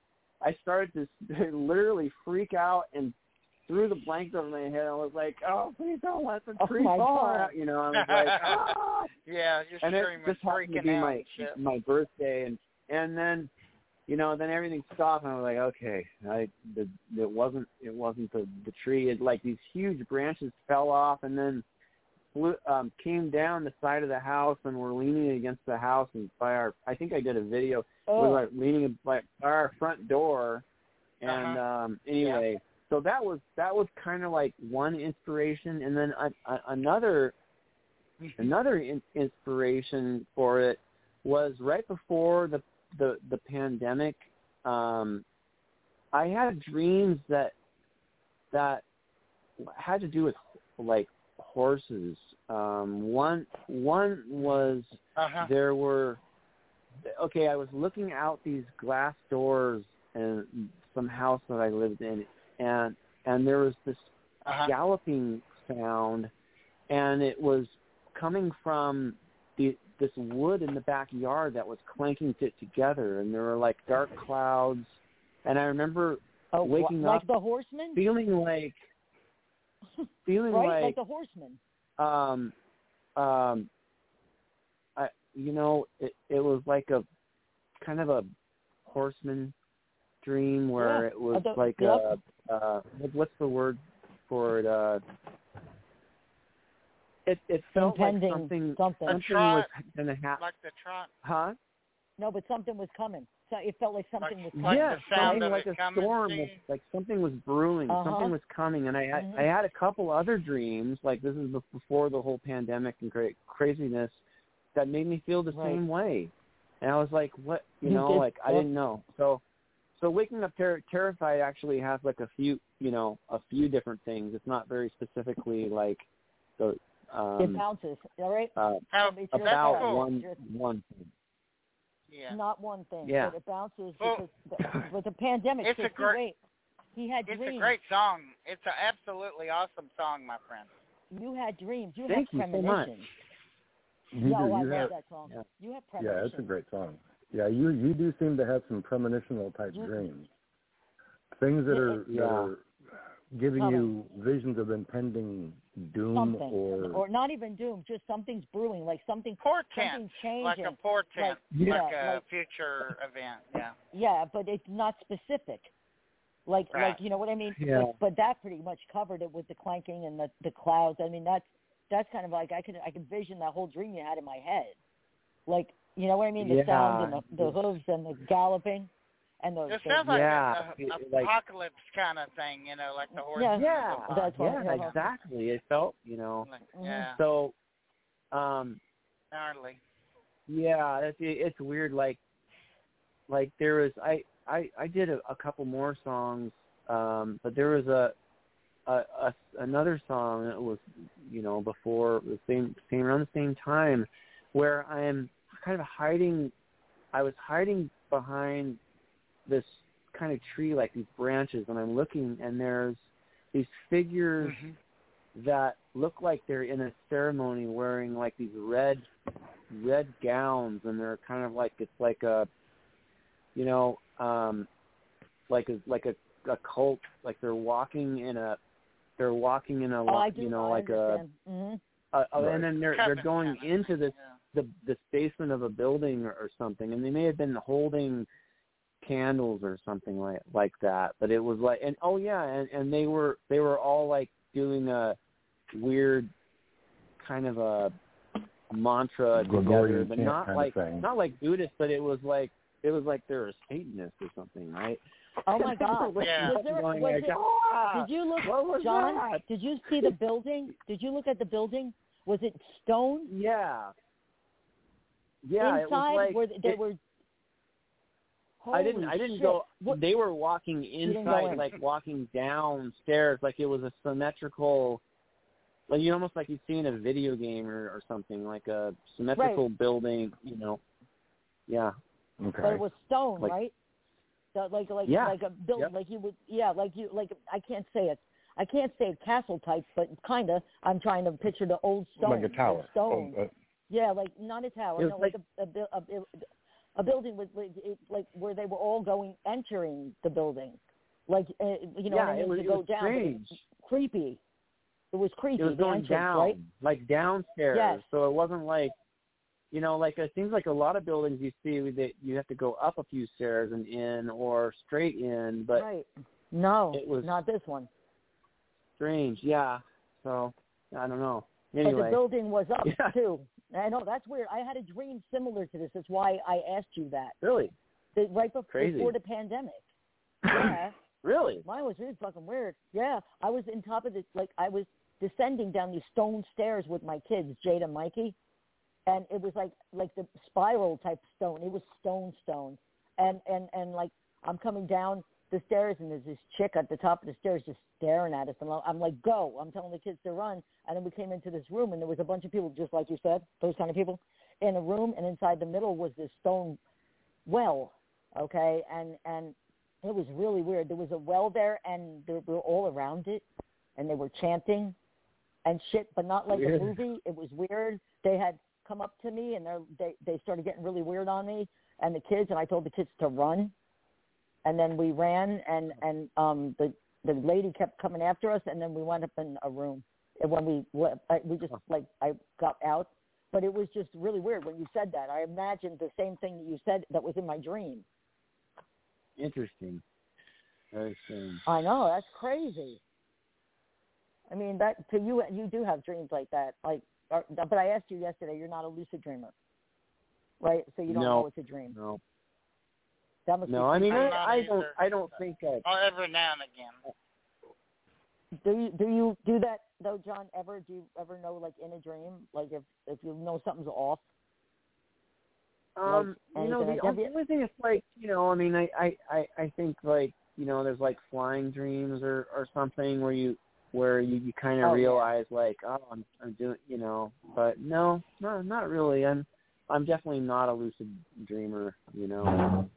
literally freak out and threw the blanket over my head. I was like, "Oh, please don't let the tree fall out!" You know, I was like, "Ah!" Yeah, you're screaming, and it just happened to be my birthday, and then, then everything stopped, and I was like, okay, it wasn't the tree. It, like, these huge branches fell off, and then came down the side of the house, and were leaning against the house, and I think I did a video. We were like leaning by our front door, and anyway, so that was kind of like one inspiration, and then another inspiration for it was right before the pandemic. I had dreams that had to do with like horses. One was there were. Okay, I was looking out these glass doors in some house that I lived in, and there was this galloping sound, and it was coming from this wood in the backyard that was clanking it together, and there were like dark clouds, and I remember waking up like the horseman, feeling like like the horseman. It was like a kind of a horseman dream where it was what's the word for it? It felt like something was going to happen. Like the trot. Huh? No, but something was coming. So it felt like something was coming. Like Yeah, the sound something of like it a coming, storm, like something was brewing, something was coming, and I had a couple other dreams, like this is before the whole pandemic and craziness, that made me feel the same way, and I was like, what, I didn't know. So Waking Up Terrified actually has like a few different things. It's not very specifically like the. It bounces, all right? About one thing. Yeah. Not one thing. Yeah. But it bounces because with the pandemic. He had dreams. It's a great song. It's an absolutely awesome song, my friend. You had dreams. You Thank had you so much. premonitions. I love that song. Yeah. You have premonitions. Yeah, it's a great song. Yeah, you do seem to have some premonitional type dreams. Things that are giving you visions of impending doom or not even doom, just something's brewing, like something's changing. Like a portent, like a future event, Yeah, but it's not specific. Like you know what I mean? Yeah. But that pretty much covered it with the clanking and the clouds. I mean, that's kind of like I can vision that whole dream you had in my head. Like, you know what I mean? The sound and the hooves and the galloping. And it sounds like an apocalypse kind of thing, you know, like the horse. Exactly. It felt, you know. So, gnarly. Yeah, it's weird. Like there was I did a couple more songs, but there was another song that was, you know, before the same around the same time, where I'm kind of hiding. I was hiding behind this kind of tree, like these branches, and I'm looking, and there's these figures that look like they're in a ceremony wearing like these red gowns, and they're kind of like, it's like a, you know, like a cult, like they're walking in a you know, like and then they're going into this this basement of a building or something, and they may have been holding candles or something like that, but it was like, and and they were all like doing a weird kind of a mantra together, but not like Buddhist, but it was like they're a Satanist or something, right? Oh my God! Did you look, John? Did you see the building? Did you look at the building? Was it stone? Yeah. Inside, it was like they were. I didn't go. They were walking inside, like walking downstairs, like it was a symmetrical, like you almost like you'd see in a video game or something, like a symmetrical building, you know. Yeah. Okay. But it was stone, right? So like a building, like you would, I can't say it. I can't say a castle type, but kind of. I'm trying to picture the old stone. Like a tower. Stone. Yeah, like not a tower. No, like a building with like where they were all entering the building, like you know, it was go down. Strange. Creepy. It was creepy. It was going down, right? like downstairs. Yes. So it wasn't like, you know, like it seems like a lot of buildings you see that you have to go up a few stairs and in, or straight in, but no, it was not this one. Strange, yeah. So I don't know. Anyway. But the building was up too. I know, that's weird. I had a dream similar to this. That's why I asked you that. Really? Right before the pandemic. Yeah. Really? Mine was really fucking weird. Yeah. I was in top of this, like I was descending down these stone stairs with my kids, Jade and Mikey. And it was like the spiral type stone. It was stone. And like I'm coming down the stairs, and there's this chick at the top of the stairs just staring at us. And I'm like, go. I'm telling the kids to run. And then we came into this room, and there was a bunch of people, just like you said, those kind of people, in a room. And inside the middle was this stone well, okay? And it was really weird. There was a well there, and they were all around it, and they were chanting and shit, but not like a movie. It was weird. They had come up to me, and they started getting really weird on me and the kids, and I told the kids to run. And then we ran, and the lady kept coming after us, and then we went up in a room. And when we just I got out, but it was just really weird when you said that. I imagined the same thing that you said that was in my dream. Interesting. Very strange. I know, that's crazy. I mean, that to you do have dreams like that, but I asked you yesterday. You're not a lucid dreamer, right? So you don't know it's a dream. No. No, I mean, I don't think every now and again. Do you do that though, John? Do you ever know, like in a dream, like if you know something's off? You know, the only thing is like, you know, I mean, I think like, you know, there's like flying dreams or something where you kind of realize like, oh, I'm doing, you know, but no, not really. I'm definitely not a lucid dreamer, you know.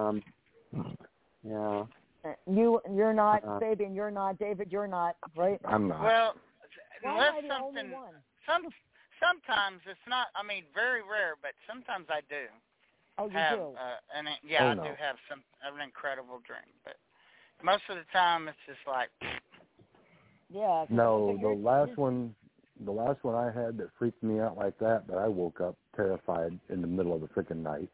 Yeah. You're not, Fabian. You're not, David. You're not, right? I'm not. Well, unless sometimes it's not. I mean, very rare, but sometimes I do. Oh, you have, do? I do have an incredible dream, but most of the time it's just like. Yeah. No, the last one I had that freaked me out like that, but I woke up terrified in the middle of the freaking night.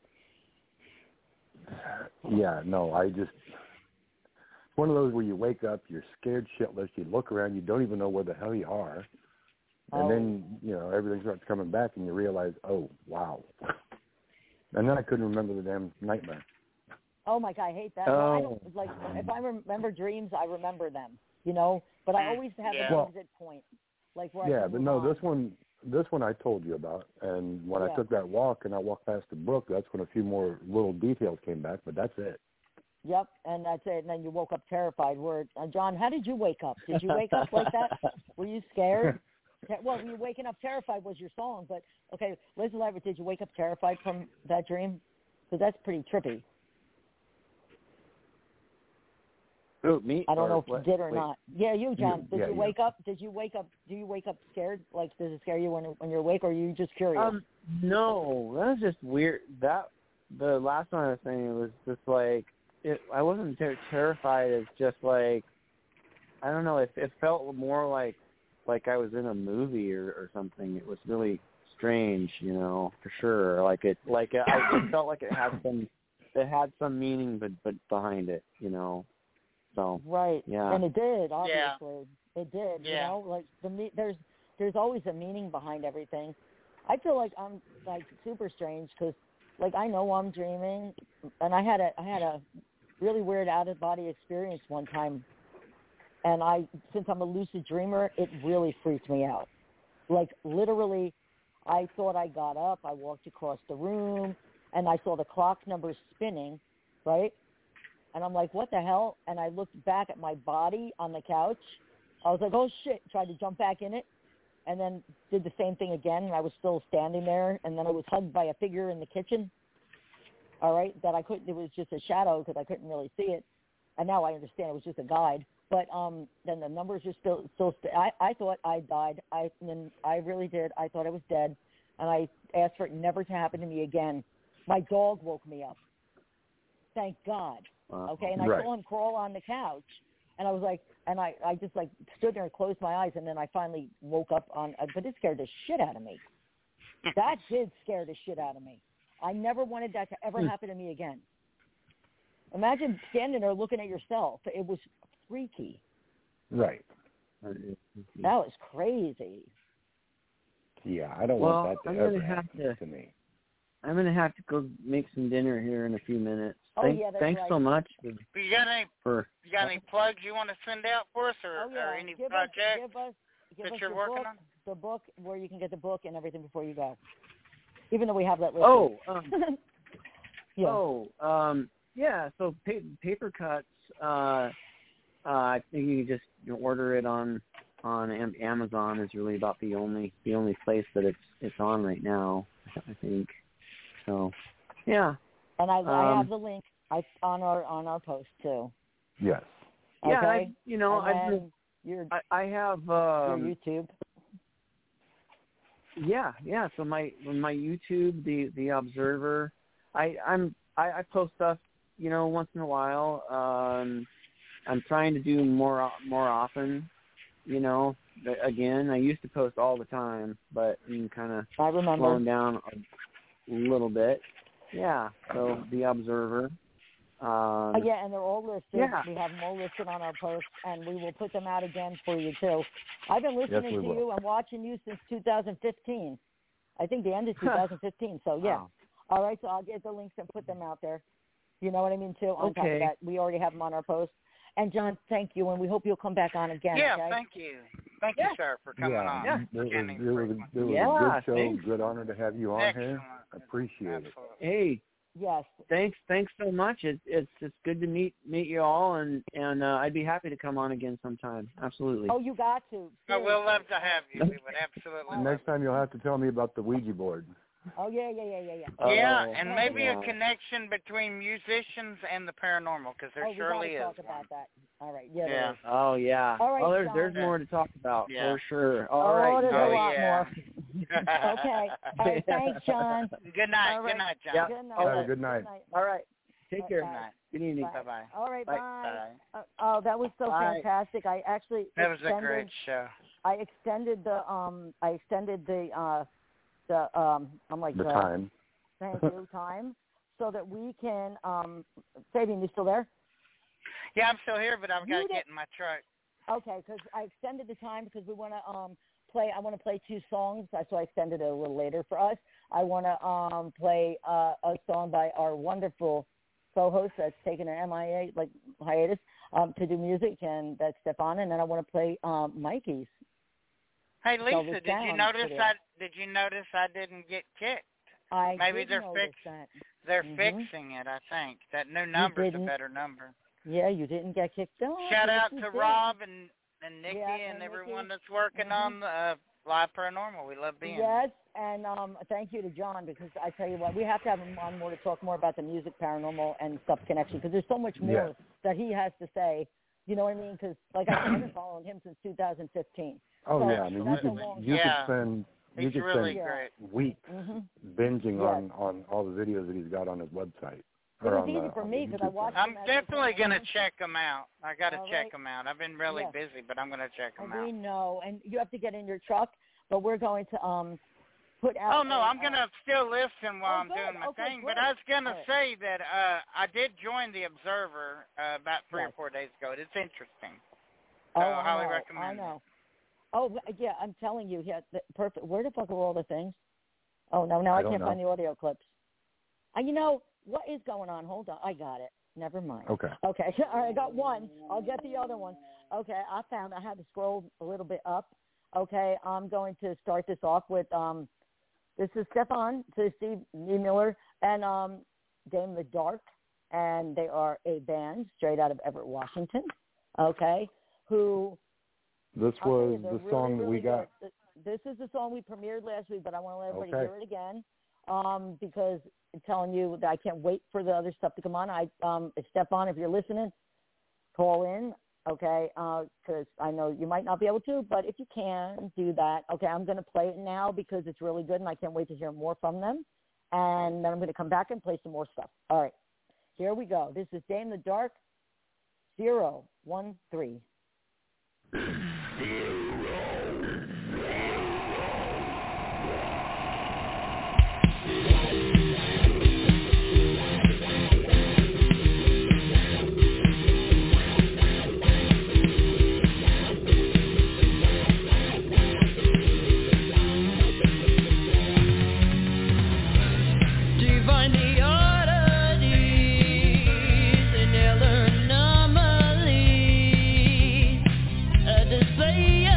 Yeah, no, it's one of those where you wake up, you're scared shitless, you look around, you don't even know where the hell you are, and then, everything starts coming back and you realize, oh, wow. And then I couldn't remember the damn nightmare. Oh, my God, I hate that. I don't, if I remember dreams, I remember them, but I always have an exit point. But no, this one I told you about, and when I took that walk and I walked past the brook, that's when a few more little details came back, but that's it. Yep, and that's it. And then you woke up terrified. John, how did you wake up? Did you wake up like that? Were you scared? Well, you waking up terrified was your song, but okay, Liz Elaborate, did you wake up terrified from that dream? Because that's pretty trippy. Who, me? I don't know if what? you did or Wait. not. Yeah, you, John. Did you wake up? Do you wake up scared? Like, does it scare you when you're awake, or are you just curious? No, that was just weird. The last one I was saying was just like I wasn't terrified. It's just like I don't know. It felt more like I was in a movie or something. It was really strange, for sure. It felt like it had some meaning, but behind it, So right, yeah, and it did. Obviously, it did. Yeah. There's always a meaning behind everything. I feel like I'm super strange because I know I'm dreaming, and I had a really weird out of body experience one time, and since I'm a lucid dreamer, it really freaked me out. Literally, I thought I got up, I walked across the room, and I saw the clock numbers spinning, right? And I'm like, what the hell? And I looked back at my body on the couch. I was like, oh, shit, tried to jump back in it, and then did the same thing again, and I was still standing there, and then I was hugged by a figure in the kitchen, all right, that it was just a shadow because I couldn't really see it. And now I understand it was just a guide. But then the numbers are still I thought I died. I really did. I thought I was dead, and I asked for it never to happen to me again. My dog woke me up. Thank God. Okay, and I saw him crawl on the couch, and I was like, and I just stood there and closed my eyes, and then I finally woke up but it scared the shit out of me. That did scare the shit out of me. I never wanted that to ever happen to me again. Imagine standing there looking at yourself. It was freaky. Right. That was crazy. Yeah, I don't want that to ever happen to me. I'm going to have to go make some dinner here in a few minutes. Thanks right. so much. You got any plugs you want to send out for us, or any projects that you're working on? The book, where you can get the book and everything before you go. Even though we have that listed. So Paper Cuts. I think you can just order it on Amazon. Is really about the only place that it's on right now, I think. So, yeah. And I have the link on our post too. Yes. Okay. Yeah, I have your YouTube. Yeah. So my YouTube, the Observer, I post stuff, once in a while. I'm trying to do more often. Again, I used to post all the time, but I'm kind of slowing down a little bit. Yeah. So the Observer. And they're all listed. Yeah. We have them all listed on our posts, and we will put them out again for you, too. I've been listening to you and watching you since 2015. I think the end of 2015, so yeah. Wow. All right, so I'll get the links and put them out there. You know what I mean, too? On top of that, we already have them on our post. And, John, thank you, and we hope you'll come back on again, Yeah, okay? thank you. Thank you, sir, for coming on. Yeah, it was a good show. Thanks. Good honor to have you on here. Appreciate it. Hey. Yes. Thanks so much. It's good to meet you all, and I'd be happy to come on again sometime. Absolutely. Oh, you got to. Oh, we'll love to have you. We would absolutely. Next time you'll have to tell me about the Ouija board. Oh, yeah. Yeah, and maybe a connection between musicians and the paranormal, because there surely is. Talk about that. All right. Yeah. There is. Oh, yeah. All right, there's more to talk about, for sure. All right. There's a lot more. Okay. All right, thanks, John. Good night. All right. Good night, John. Yeah. Good night. Have a good night. All right. Take care. Good night. Good evening. Bye. Bye-bye. All right, Bye. bye. Oh, that was so Bye. fantastic. I actually That was a great show. I extended the I'm like The time. Thank you, time, so that we can Fabian, you still there? Yeah, I'm still here, but I've got to You get in my truck. Okay, because I extended the time because we want to play. I want to play 2 songs. That's why I extended it a little later for us. I want to play a song by our wonderful co-host that's taken an MIA hiatus to do music, and that's Stefan. And then I want to play Mikey's. Hey, Lisa, Elvis did you Sound notice today. I didn't get kicked? Maybe they're that. They're Mhm. fixing it, I think. That new number's a didn't? better number. Yeah, you didn't get kicked off. Shout Yes, out you to did. Rob and Nikki Yeah, and and everyone Nikki. that's working on Live Paranormal. We love being Yes, and thank you to John, because I tell you what, we have to have him on more to talk more about the music, paranormal, and stuff connection, because there's so much more that he has to say. You know what I mean? Because, like I said, I've been following him since 2015. Oh, So yeah. I mean, that's you a long could time. spend He's really great. weeks binging Yes. on all the videos that he's got on his website. It was easy for me because I watched I'm him as definitely a- going to check them out. I got to All check right. them out. I've been really Yeah. busy, but I'm going to check them We out. know, and you have to get in your truck, but we're going to put out. Oh, no, I'm going to still listen while I'm good. doing my Okay, thing. great. But I was going to All right. say that I did join the Observer about 3 or 4 days ago. It's interesting. So I highly recommend I know. Oh, yeah, I'm telling you, yeah, perfect. Where the fuck are all the things? Oh, no, now I don't can't know. find the audio clips. You know, what is going on? Hold on. I got it. Never mind. Okay. Okay, all right, I got one. I'll get the other one. Okay, I had to scroll a little bit up. Okay, I'm going to start this off with, this is Stefan, to Steve E. Miller, and Dame the Dark, and they are a band straight out of Everett, Washington, okay, who... This was they're the really, song that we really got. good. This is the song we premiered last week, but I want to let everybody Okay. hear it again because I'm telling you that I can't wait for the other stuff to come on. Stefan, if you're listening, call in, okay, because I know you might not be able to, but if you can, do that. Okay, I'm going to play it now because it's really good, and I can't wait to hear more from them. And then I'm going to come back and play some more stuff. All right, here we go. This is Dame the Dark, 013. Divine the oddities and other anomalies, a display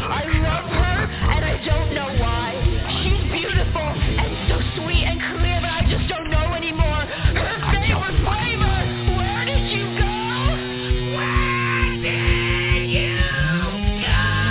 I love her, and I don't know why. She's beautiful and so sweet and clear, but I just don't know anymore. Her favorite flavor. Where did you go? Where did you go?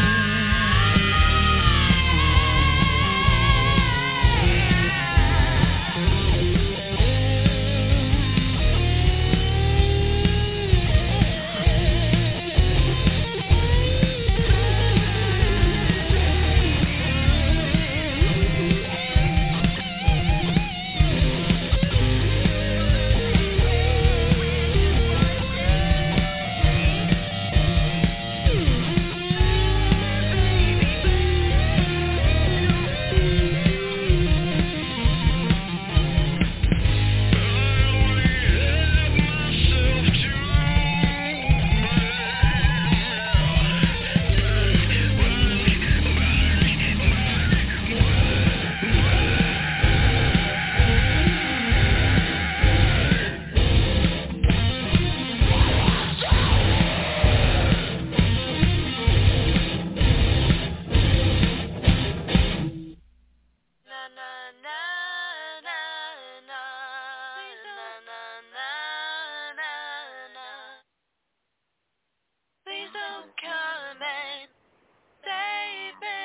Please don't come and save me.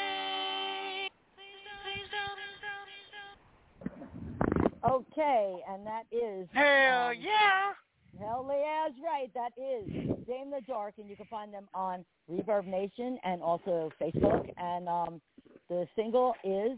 Please don't. Okay, and that is... Hell yeah! Hell yeah, right. That is Dame in the Dark, and you can find them on Reverb Nation and also Facebook. And the single is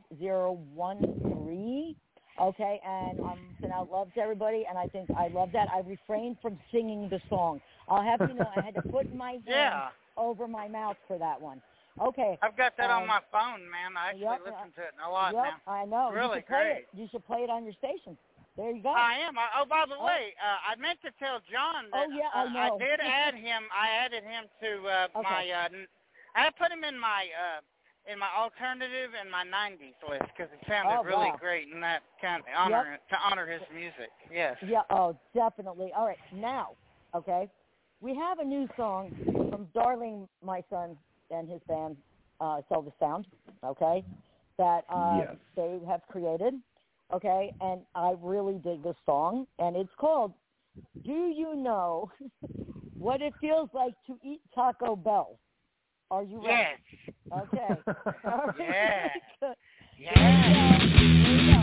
013. Okay, and I'm sending out love to everybody, and I think I love that. I refrained from singing the song. I'll have you know I had to put my hand over my mouth for that one. Okay. I've got that on my phone, man. I actually listen to it a lot now. I know. Really great. You should play it on your station. There you go. I am. Oh, by the way, I meant to tell John that I know. I did add him. I added him to my. I put him in my alternative and my 90s list because it sounded really great and that kind of to honor his music. Yes. Yeah. Oh, definitely. All right. Now, okay, we have a new song from Darling, my son, and his band, Silver Sound. Okay, that they have created. Okay, and I really dig this song, and it's called "Do You Know What It Feels Like to Eat Taco Bell?" Are you ready? Yes. Okay. All right. Yeah. Here we go.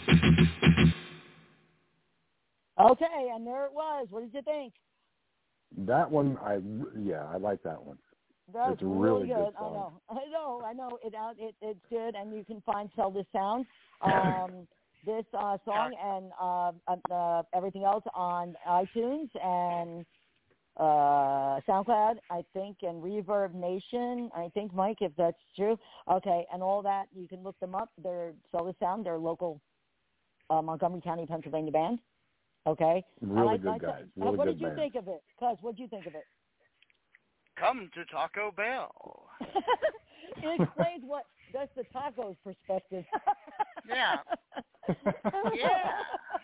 Okay, and there it was. What did you think? That one, I like that one. That's it's a really good. good song. I know. It's good, and you can find Sell This Sound, this song, and everything else on iTunes and SoundCloud, I think, and Reverb Nation, I think, Mike, if that's true. Okay, and all that, you can look them up. They're Sell This Sound. They're a local Montgomery County, Pennsylvania band. Okay? Really good guys. Really what good did you band. think of it? Cuz, what did you think of it? Come to Taco Bell. It explains that's the tacos perspective. Yeah. Yeah.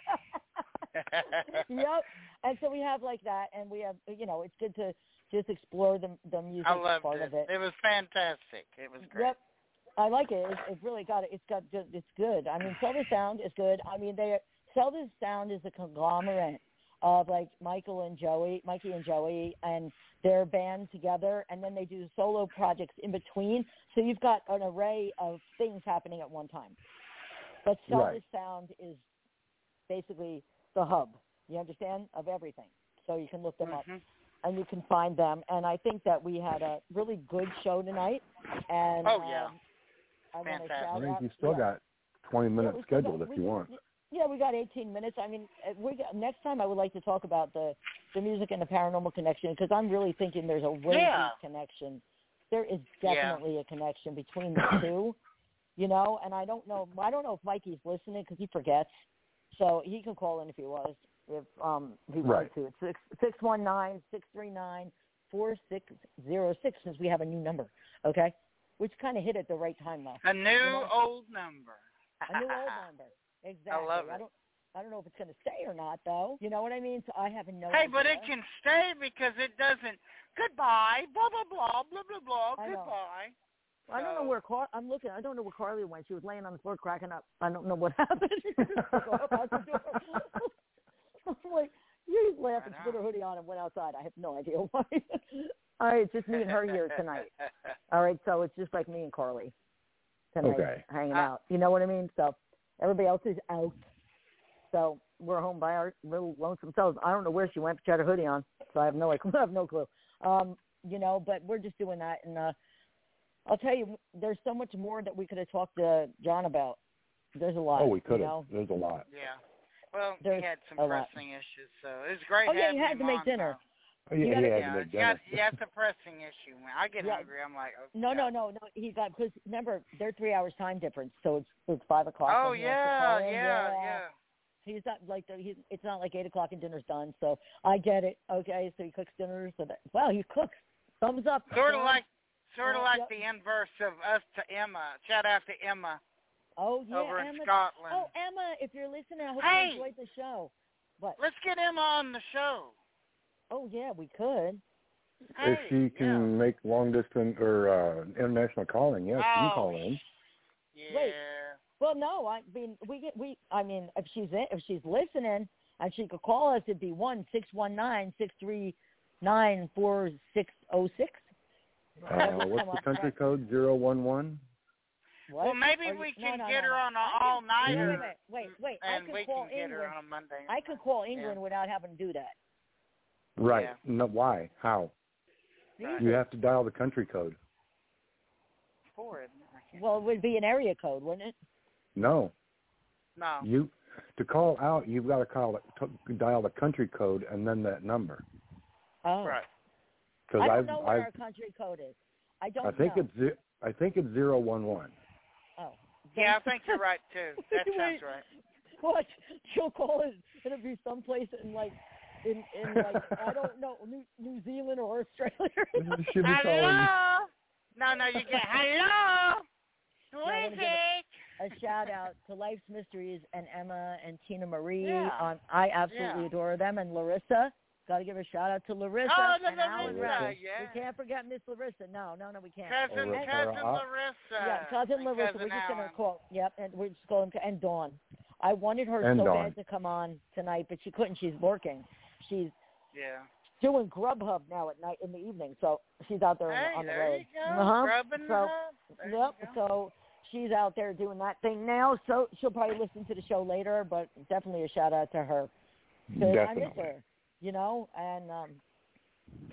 Yep. And so we have like that, and we have, it's good to just explore the music part of it. It was fantastic. It was great. Yep. I like it. It really got it. It's good. I mean, Sell This Sound is good. I mean, Sell This Sound is a conglomerate of like Mikey and Joey, and their band together, and then they do solo projects in between. So you've got an array of things happening at one time. But Sell This Sound is basically the hub, you understand, of everything. So you can look them up, and you can find them. And I think that we had a really good show tonight. And oh, yeah. I fantastic. I think you still got 20 minutes scheduled if you want. Yeah, we got 18 minutes. I mean, next time I would like to talk about the music and the paranormal connection, because I'm really thinking there's a way deep connection. There is definitely a connection between the two, and I don't know if Mikey's listening because he forgets. So he can call in if he was, if he wanted to. It's 619-639-4606, since we have a new number, okay? Which kind of hit at the right time, though. A new old number. A new old number. Exactly. I love it. I don't know if it's going to stay or not, though. You know what I mean? So I have no idea. Hey, but it can stay because it doesn't. Goodbye, blah, blah, blah, blah, blah, blah, goodbye. I don't know where I'm looking. I don't know where Carly went. She was laying on the floor cracking up. I don't know what happened. I'm like, you just laughed and put her hoodie on and went outside. I have no idea why. All right, it's just me and her here tonight. All right, so it's just like me and Carly tonight hanging out. You know what I mean? So everybody else is out. So we're home by our little lonesome selves. I don't know where she went, but she had her hoodie on, so I have no clue. But we're just doing that. And I'll tell you, there's so much more that we could have talked to John about. There's a lot. Oh, we could have. There's a lot. Yeah. Well, There's he had some pressing issues, so it was great having him on. Oh, yeah, you had to make dinner. Oh, yeah, he had to make dinner. Yeah, it's a pressing issue. When I get hungry, I'm like, okay. No. He got, because remember, they're 3 hours time difference, so it's 5 o'clock. Oh, yeah. He's not like it's not like 8 o'clock and dinner's done, so I get it. Okay, so he cooks dinner. So that he cooks. Thumbs up. Sort of like the inverse of us to Emma. Shout out to Emma. Oh yeah, over Emma. in Scotland. Oh Emma, if you're listening, I hope you enjoyed the show. What? Let's get Emma on the show. Oh yeah, we could. If she can make long distance or international calling, yes, she can call in. Yeah. Wait. Well, no, I mean if she's listening and she could call us, it'd be 1-619-639-4606. What's the country code? 011. What? Well, maybe we can get her on an all-nighter. Wait. And we can get her on a Monday. I could call England without having to do that. Right. Yeah. No, why? How? You have to dial the country code. Well, it would be an area code, wouldn't it? No. No. To call out, you've got to dial the country code and then that number. Oh. Right. I don't know what our country code is. I don't know. I think it's 011. Oh. Yeah, I think you're right too. That sounds right. What? She'll call it. It'll be someplace in like I don't know, New Zealand or Australia. Should be calling. No, you get hello. A shout out to Life's Mysteries and Emma and Tina Marie. Yeah. I absolutely adore them, and Larissa. Got to give a shout out to Larissa. Oh, Larissa, yeah. We can't forget Miss Larissa. No, we can't. Cousin Larissa. Yeah, cousin Larissa. We're just going to call. Yep, and we're just going to, and Dawn. I wanted her bad to come on tonight, but she couldn't. She's working. She's doing Grubhub now at night in the evening, so she's out there on the road. Grubbing So she's out there doing that thing now. So she'll probably listen to the show later, but definitely a shout out to her. Definitely. I miss her. And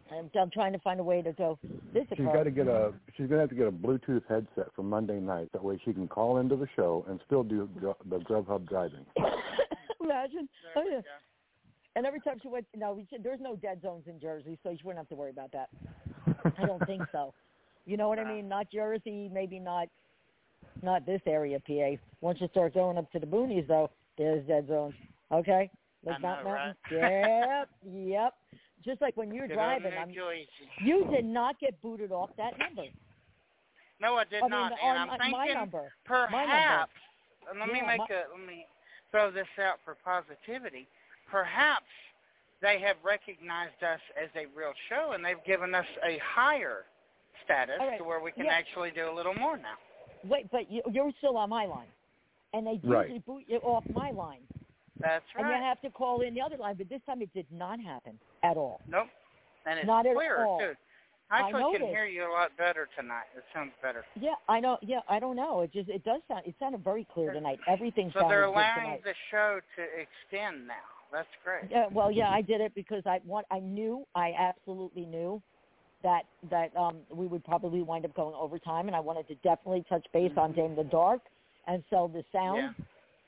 I'm trying to find a way to go visit She's her. got to get a. She's gonna have to get a Bluetooth headset for Monday night. That way she can call into the show and still do the Grubhub driving. Imagine. Oh, yeah. And every time she went, there's no dead zones in Jersey, so you wouldn't have to worry about that. I don't think so. You know what I mean? Not Jersey, maybe not this area, PA. Once you start going up to the boonies, though, there's dead zones. Okay? Like Mountain. Right? Yep. Just like when you're driving, you did not get booted off that number. No, I did not. And I'm thinking my number. Perhaps. Let me throw this out for positivity. Perhaps they have recognized us as a real show, and they've given us a higher status to where we can actually do a little more now. Wait, but you're still on my line, and they usually boot you off my line. That's right. And you have to call in the other line, but this time it did not happen at all. Nope. And it's not clearer, at all. too. I can hear you a lot better tonight. It sounds better. Yeah, I know. Yeah, I don't know. It does sound. It sounded very clear tonight. Everything so sounded they're good allowing tonight. the show to extend now. That's great. Yeah. Well, yeah, I did it because I absolutely knew that we would probably wind up going overtime, and I wanted to definitely touch base on Dame the Dark and sell the sound. Yeah.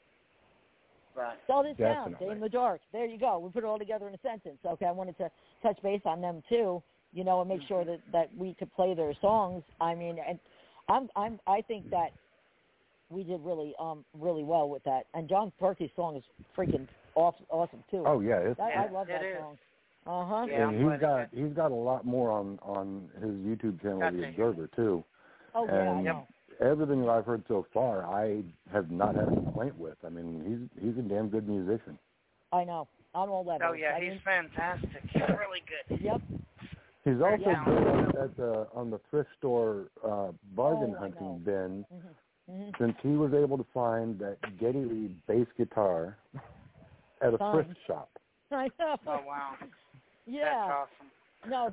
Right. Sell this sound, Dame the Dark. There you go. We put it all together in a sentence. Okay, I wanted to touch base on them too, and make sure that we could play their songs. I mean, and I think that we did really well with that. And John Perky's song is freaking awesome too. Oh yeah, I love that song. Yeah, and he's got a lot more on his YouTube channel, The Observer too. Oh yeah, I know. Everything that I've heard so far, I have not had a complaint with. I mean, he's a damn good musician. I know. On all levels. Oh yeah, he's fantastic. He's really good. Yep. He's also good on the thrift store bargain hunting bin. Mm-hmm. Since he was able to find that Geddy Lee bass guitar at a thrift shop. I know. Oh wow. Yeah. That's awesome. No,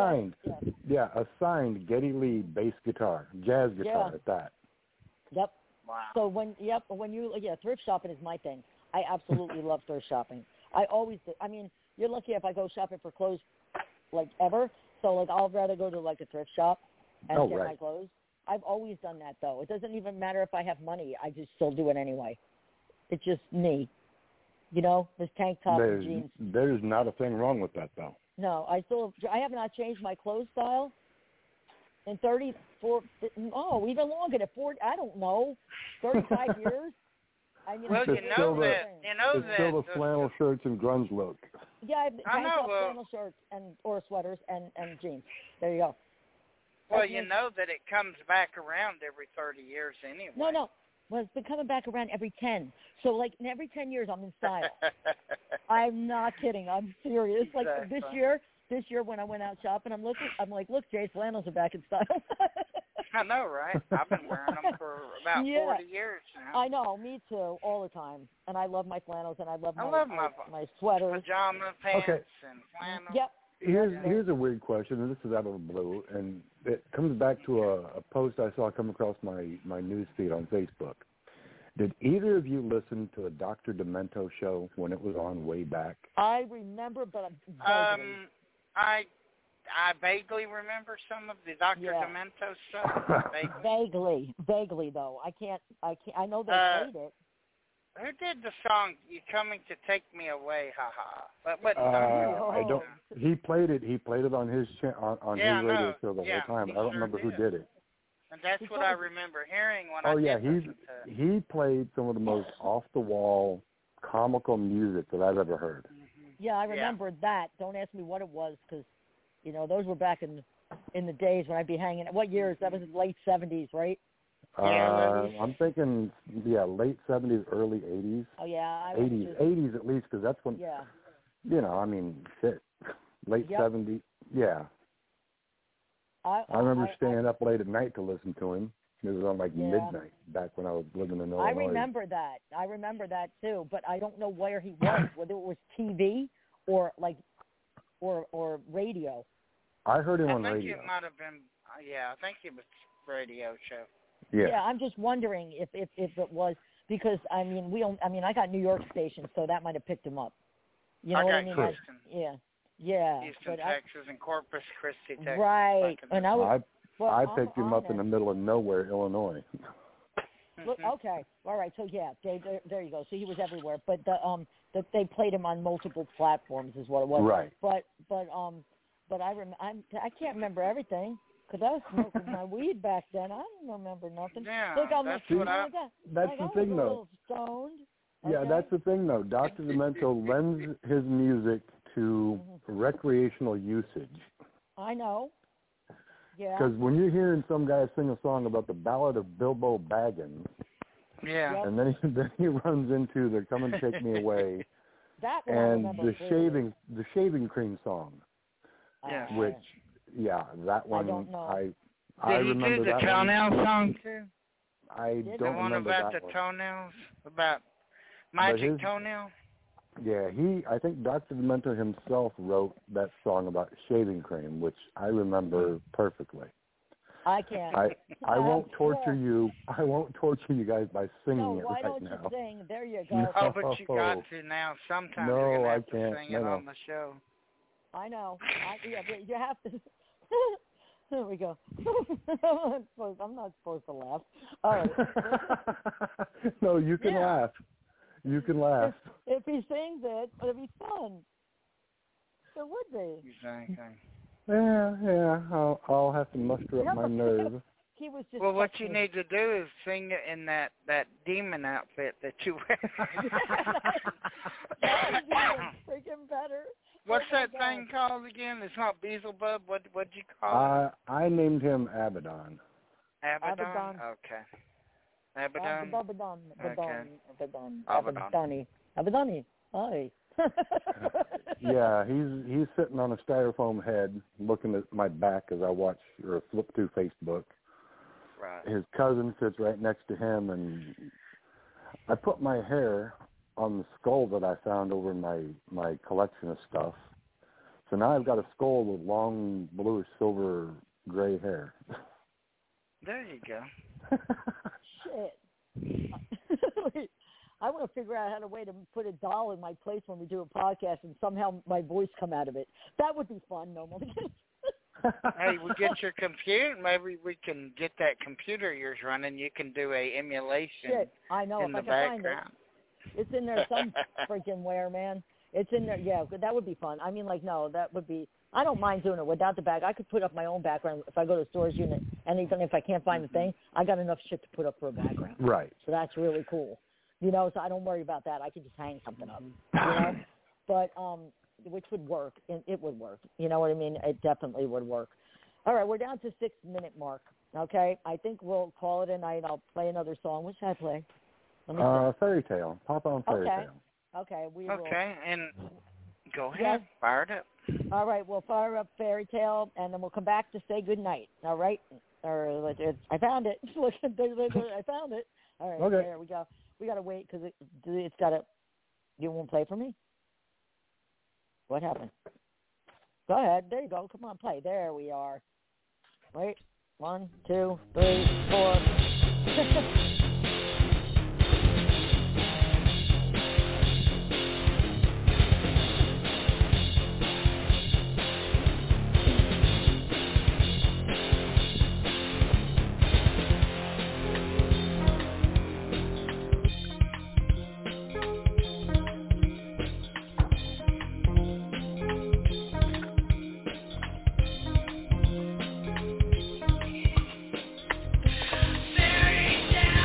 a signed Geddy Lee bass guitar, jazz guitar at that. Yep. Wow. So when thrift shopping is my thing. I absolutely love thrift shopping. I always do. I mean, you're lucky if I go shopping for clothes like ever. So like I'll rather go to like a thrift shop and get my clothes. I've always done that though. It doesn't even matter if I have money. I just still do it anyway. It's just me. This tank top and jeans. There's not a thing wrong with that though. No, I have not changed my clothes style in 34, even longer than 40, I don't know, 35 years. I mean, it's still the flannel shirts and grunge look. Yeah, I have flannel shirts or sweaters and jeans. There you go. Well, you know that it comes back around every 30 years anyway. No. Well, it's been coming back around every 10. So, like, in every 10 years, I'm in style. I'm not kidding. I'm serious. Like, this year when I went out shopping, I'm like, look, Jay's flannels are back in style. I know, right? I've been wearing them for about 40 years now. I know, me too, all the time. And I love my flannels, and I love my sweaters. Pajama pants and flannels. Yep. Here's a weird question, and this is out of the blue, and it comes back to a post I saw come across my news feed on Facebook. Did either of you listen to a Dr. Demento show when it was on way back? I remember, but I vaguely remember some of the Dr. Demento stuff. Vaguely though. I know they played it. Who did the song "You Coming to Take Me Away"? But I don't. He played it. He played it on his his radio show the whole time. I don't remember who did it. And that's what I remember hearing when he played some of the most off the wall, comical music that I've ever heard. Yeah, I remember that. Don't ask me what it was because, those were back in the days when I'd be hanging. What years? That was late 70s, right? I'm thinking, late 70s, early 80s. Oh, yeah. 80s at least, because that's when, late 70s, yeah. I remember staying up late at night to listen to him. It was on midnight back when I was living in Illinois. I remember that too, but I don't know where he was, whether it was TV or or radio. I heard him on radio. I think it might have been, I think it was radio show. Yeah, I'm just wondering if it was because I got New York stations, so that might have picked him up. You know what I mean? Houston. Yeah. Houston, Texas, and Corpus Christi, Texas. Right. And I picked him up in the middle of nowhere, Illinois. Look, okay, all right. So yeah, there you go. So he was everywhere, but they played him on multiple platforms, is what it was. Right. But I can't remember everything because I was smoking my weed back then. I don't remember nothing. Yeah, Look, that's the thing, though. Stoned. Yeah, okay? that's the thing, though. Dr. Demento lends his music to recreational usage. I know. Yeah. Because when you're hearing some guy sing a song about the Ballad of Bilbo Baggins, and then he runs into "They're Coming to Take Me Away," that one and the shaving cream song, which that one I don't know. I remember Did he do the toenail song too? I don't the one remember about that the one. toenails, about magic toenail. Yeah, I think Dr. Demento himself wrote that song about shaving cream, which I remember perfectly. I can't. I won't torture you. I won't torture you guys by singing it right now. No, why don't you sing? There you go. Oh, but you got to now. Sometimes you're gonna have to sing it on the show. I know. You have to. There we go. I'm not supposed to laugh. All right. No, you can laugh. You can laugh. If he sings it, it'll be fun. It would be. Exactly. Yeah. I'll have to muster up my nerve. He was just. Well, what you need to do is sing it in that demon outfit that you wear. That would be freaking better. What's that thing called again? It's not Beelzebub. What'd you call it? I named him Abaddon. Abaddon? Okay. Abaddon? Abaddon. Hi. Yeah, he's sitting on a styrofoam head looking at my back as I watch or flip through Facebook. Right. His cousin sits right next to him, and I put my hair on the skull that I found over in my collection of stuff. So now I've got a skull with long bluish silver gray hair. There you go. Shit. I want to figure out how to way to put a doll in my place when we do a podcast and somehow my voice come out of it. That would be fun, normally. Hey, we get your computer. Maybe we can get that computer of yours running. You can do a emulation. Shit, I know. In if the I can background. find it. It's in there some freaking where, man. It's in there. Yeah, that would be fun. I mean, no, that would be. I don't mind doing it without the back. I could put up my own background if I go to the storage unit, and even if I can't find the thing, I got enough shit to put up for a background. Right. So that's really cool. So I don't worry about that. I could just hang something up. But which would work. It would work. You know what I mean? It definitely would work. All right, we're down to 6-minute mark. Okay, I think we'll call it a night. I'll play another song. What should I play? Let me see. Fairy Tale. Pop on Fairy Tale. Okay, we will. Okay, and go ahead. Yes. Fire it up. All right, we'll fire up Fairy Tale, and then we'll come back to say good night. All right? I found it. Look, I found it. All right, okay. There we go. We got to wait because it's got to – you won't play for me? What happened? Go ahead. There you go. Come on, play. There we are. Wait. 1, 2, 3, 4. Fairy tale.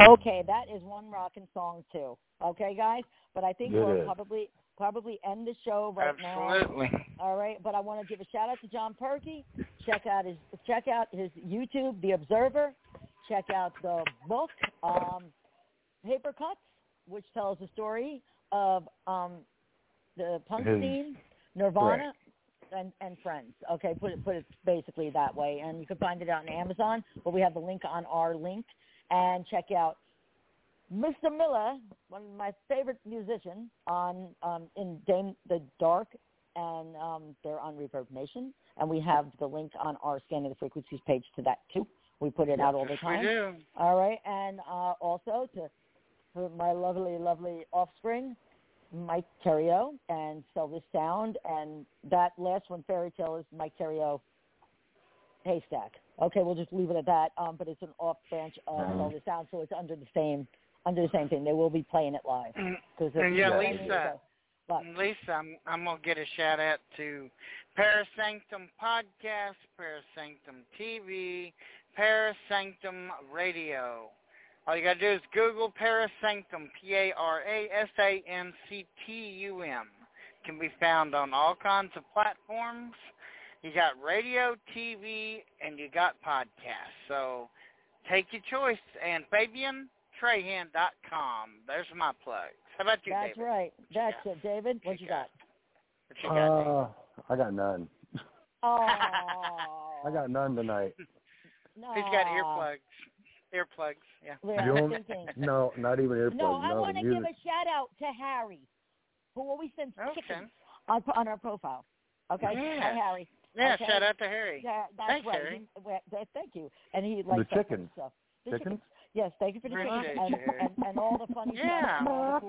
Okay, that is one rockin' song too. Okay, guys, but I think It we'll is. probably end the show right now. Absolutely. All right, but I want to give a shout out to John Perky. Check out his YouTube, The Observer. Check out the book, Paper Cuts, which tells the story of the punk scene, Nirvana, and Friends. Okay, put it basically that way, and you can find it out on Amazon. But we have the link on our link, and check out Mr. Miller, one of my favorite musicians, on in Dame the Dark, and they're on Reverb Nation, and we have the link on our Scanning the Frequencies page to that too. We put it out all the time. We do. All right, and also for my lovely, lovely offspring, Mike Terrio and Selvis Sound, and that last one, Fairy Tale, is Mike Terrio Haystack. Okay, we'll just leave it at that. But it's an off branch of Selvis Sound, so it's under the same thing. They will be playing it live. And yeah, Lisa, I'm gonna get a shout out to Parasanctum Podcast, Parasanctum TV, Parasanctum Radio. All you got to do is Google Parasanctum, Parasanctum. Can be found on all kinds of platforms. You got radio, TV, and you got podcasts. So take your choice. And FabianTrahan.com. There's my plugs. How about you, David? That's right. That's it, David. What you got? I got none. Oh. I got none tonight. No. He's got earplugs. Earplugs, yeah. No, not even earplugs. No, I want to give a shout out to Harry, who always sends chickens on our profile. Okay, yeah. Hi, Harry. Yeah, okay. Shout out to Harry. Yeah, that's Thanks, right. Harry. Thank you. And he likes the chickens. Stuff. Chickens? Yes, thank you for the chickens and all the funny stuff. Yeah.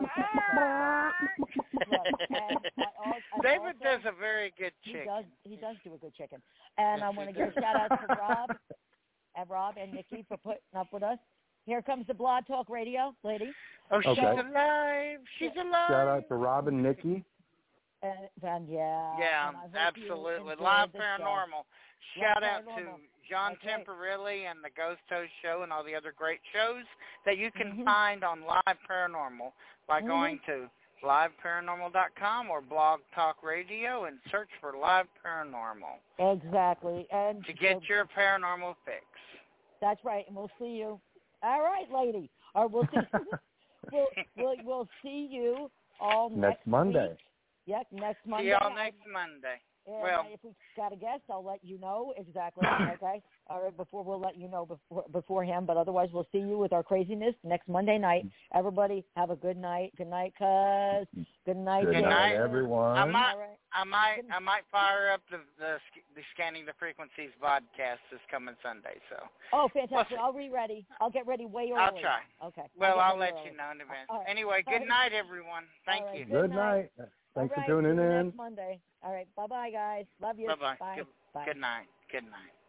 David does a very good chicken. He does do a good chicken. And I want to give a shout out to Rob and Nikki for putting up with us. Here comes the Blog Talk Radio lady. Oh, she's alive. She's alive. Shout out to Rob and Nikki. And yeah. Yeah, and absolutely. Live Paranormal. Shout out to John Temperilli and the Ghost Host Show and all the other great shows that you can find on Live Paranormal by going to liveparanormal.com or Blog Talk Radio and search for Live Paranormal. Exactly. And to get your paranormal fix. That's right, and we'll see you. All right, lady. Or we'll see. we'll see you all next Monday. Week. Yep, next Monday. See y'all next Monday. And well, if we got a guest, I'll let you know exactly. Okay. All right. We'll let you know beforehand. But otherwise, we'll see you with our craziness next Monday night. Everybody, have a good night. Good night, cuz. Good night. Good night, everyone. I might fire up the Scanning the Frequencies podcast this coming Sunday. So. Oh, fantastic! I'll be ready. I'll get ready way early. I'll try. Okay. Well, I'll let you know in advance. Right. Anyway, good night, everyone. Thank you. Good night. Thanks for tuning in. Next Monday. All right. Bye-bye, guys. Love you. Bye-bye. Bye. Good night. Good night.